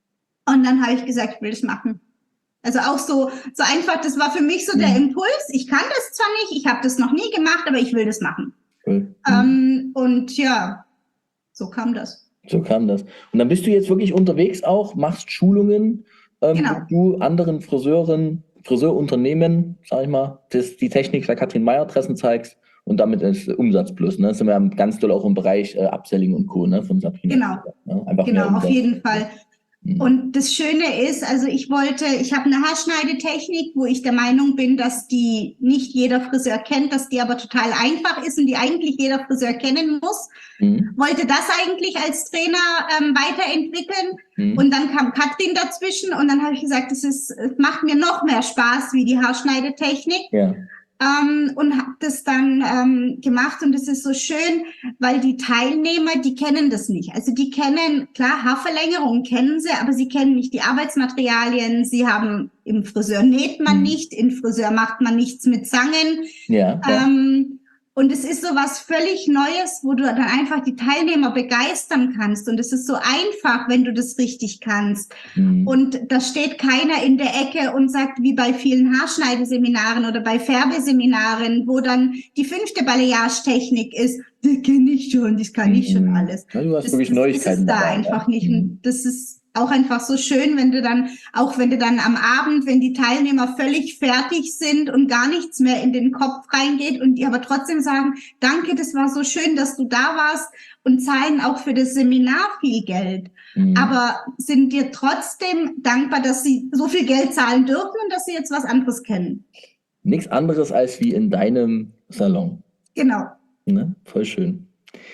Und dann habe ich gesagt, ich will das machen. Also auch so, so einfach, das war für mich so der Impuls. Ich kann das zwar nicht, ich habe das noch nie gemacht, aber ich will das machen. Cool. Ähm, und ja, so kam das. So kam das. Und dann bist du jetzt wirklich unterwegs auch, machst Schulungen, ähm, genau. wo du anderen Friseuren, Friseurunternehmen, sag ich mal, das, die Technik der Katrin Meyer Dressen zeigst und damit ist Umsatz plus. Ne? Das sind wir ganz doll auch im Bereich äh, Upselling und Co. Ne? Von Sabrina. Genau, ne? Einfach genau, auf jeden Fall. Und das Schöne ist, also ich wollte, ich habe eine Haarschneidetechnik, wo ich der Meinung bin, dass die nicht jeder Friseur kennt, dass die aber total einfach ist und die eigentlich jeder Friseur kennen muss. Mhm. Wollte das eigentlich als Trainer ähm, weiterentwickeln. Mhm. Und dann kam Katrin dazwischen und dann habe ich gesagt, das ist, es macht mir noch mehr Spaß wie die Haarschneidetechnik. Ja. Ähm, und habe das dann ähm, gemacht und es ist so schön, weil die Teilnehmer, die kennen das nicht. Also die kennen, klar, Haarverlängerung kennen sie, aber sie kennen nicht die Arbeitsmaterialien. Sie haben, im Friseur näht man mhm. nicht, im Friseur macht man nichts mit Zangen. Ja, ja. Ähm, und es ist so was völlig Neues, wo du dann einfach die Teilnehmer begeistern kannst. Und es ist so einfach, wenn du das richtig kannst. Mhm. Und da steht keiner in der Ecke und sagt, wie bei vielen Haarschneideseminaren oder bei Färbeseminaren, wo dann die fünfte Balayage-Technik ist. Das kenne ich schon, das kann ich schon alles. Ja, du hast das, wirklich das, Neuigkeiten das ist da dabei, einfach ja. nicht. Mhm. Das ist auch einfach so schön, wenn du dann, auch wenn du dann am Abend, wenn die Teilnehmer völlig fertig sind und gar nichts mehr in den Kopf reingeht und die aber trotzdem sagen, danke, das war so schön, dass du da warst und zahlen auch für das Seminar viel Geld. Mhm. Aber sind dir trotzdem dankbar, dass sie so viel Geld zahlen dürfen und dass sie jetzt was anderes kennen. Nichts anderes als wie in deinem Salon. Genau. Ne? Voll schön.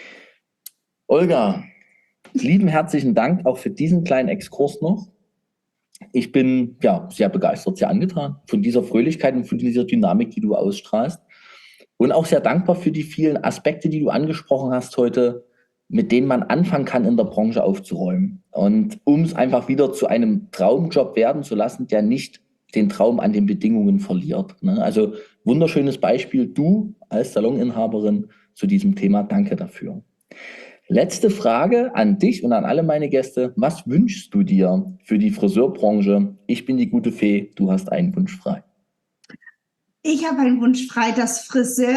Olga, lieben herzlichen Dank auch für diesen kleinen Exkurs noch. Ich bin ja sehr begeistert, sehr angetan von dieser Fröhlichkeit und von dieser Dynamik, die du ausstrahlst. Und auch sehr dankbar für die vielen Aspekte, die du angesprochen hast heute, mit denen man anfangen kann, in der Branche aufzuräumen. Und um es einfach wieder zu einem Traumjob werden zu lassen, der nicht den Traum an den Bedingungen verliert. Ne? Also wunderschönes Beispiel, du als Saloninhaberin zu diesem Thema. Danke dafür. Letzte Frage an dich und an alle meine Gäste. Was wünschst du dir für die Friseurbranche? Ich bin die gute Fee, du hast einen Wunsch frei. Ich habe einen Wunsch frei, dass Friseure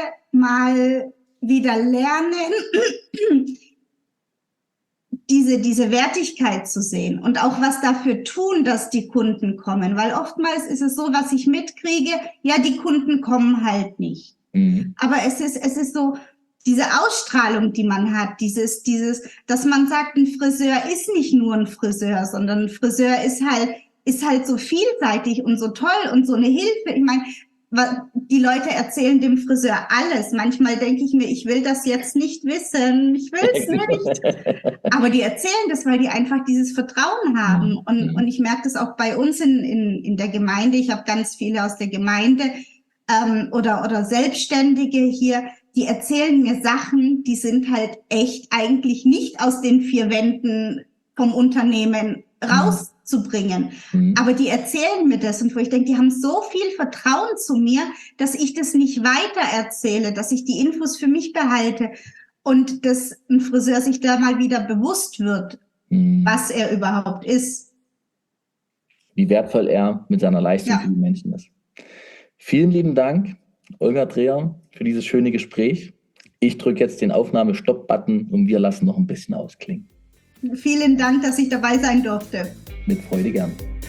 mal wieder lernen, diese, diese Wertigkeit zu sehen und auch was dafür tun, dass die Kunden kommen. Weil oftmals ist es so, was ich mitkriege, ja, die Kunden kommen halt nicht. Mhm. Aber es ist, es ist so, diese Ausstrahlung, die man hat, dieses, dieses, dass man sagt, ein Friseur ist nicht nur ein Friseur, sondern ein Friseur ist halt, ist halt so vielseitig und so toll und so eine Hilfe. Ich meine, die Leute erzählen dem Friseur alles. Manchmal denke ich mir, ich will das jetzt nicht wissen, ich will es nicht. Aber die erzählen das, weil die einfach dieses Vertrauen haben. Und, und ich merke das auch bei uns in, in, in der Gemeinde. Ich habe ganz viele aus der Gemeinde ähm, oder, oder Selbstständige hier, die erzählen mir Sachen, die sind halt echt eigentlich nicht aus den vier Wänden vom Unternehmen rauszubringen. Mhm. Aber die erzählen mir das und wo ich denke, die haben so viel Vertrauen zu mir, dass ich das nicht weiter erzähle, dass ich die Infos für mich behalte und dass ein Friseur sich da mal wieder bewusst wird, mhm. was er überhaupt ist. Wie wertvoll er mit seiner Leistung ja. für die Menschen ist. Vielen lieben Dank, Olga Dreher, für dieses schöne Gespräch. Ich drücke jetzt den Aufnahme-Stopp-Button und wir lassen noch ein bisschen ausklingen. Vielen Dank, dass ich dabei sein durfte. Mit Freude gern.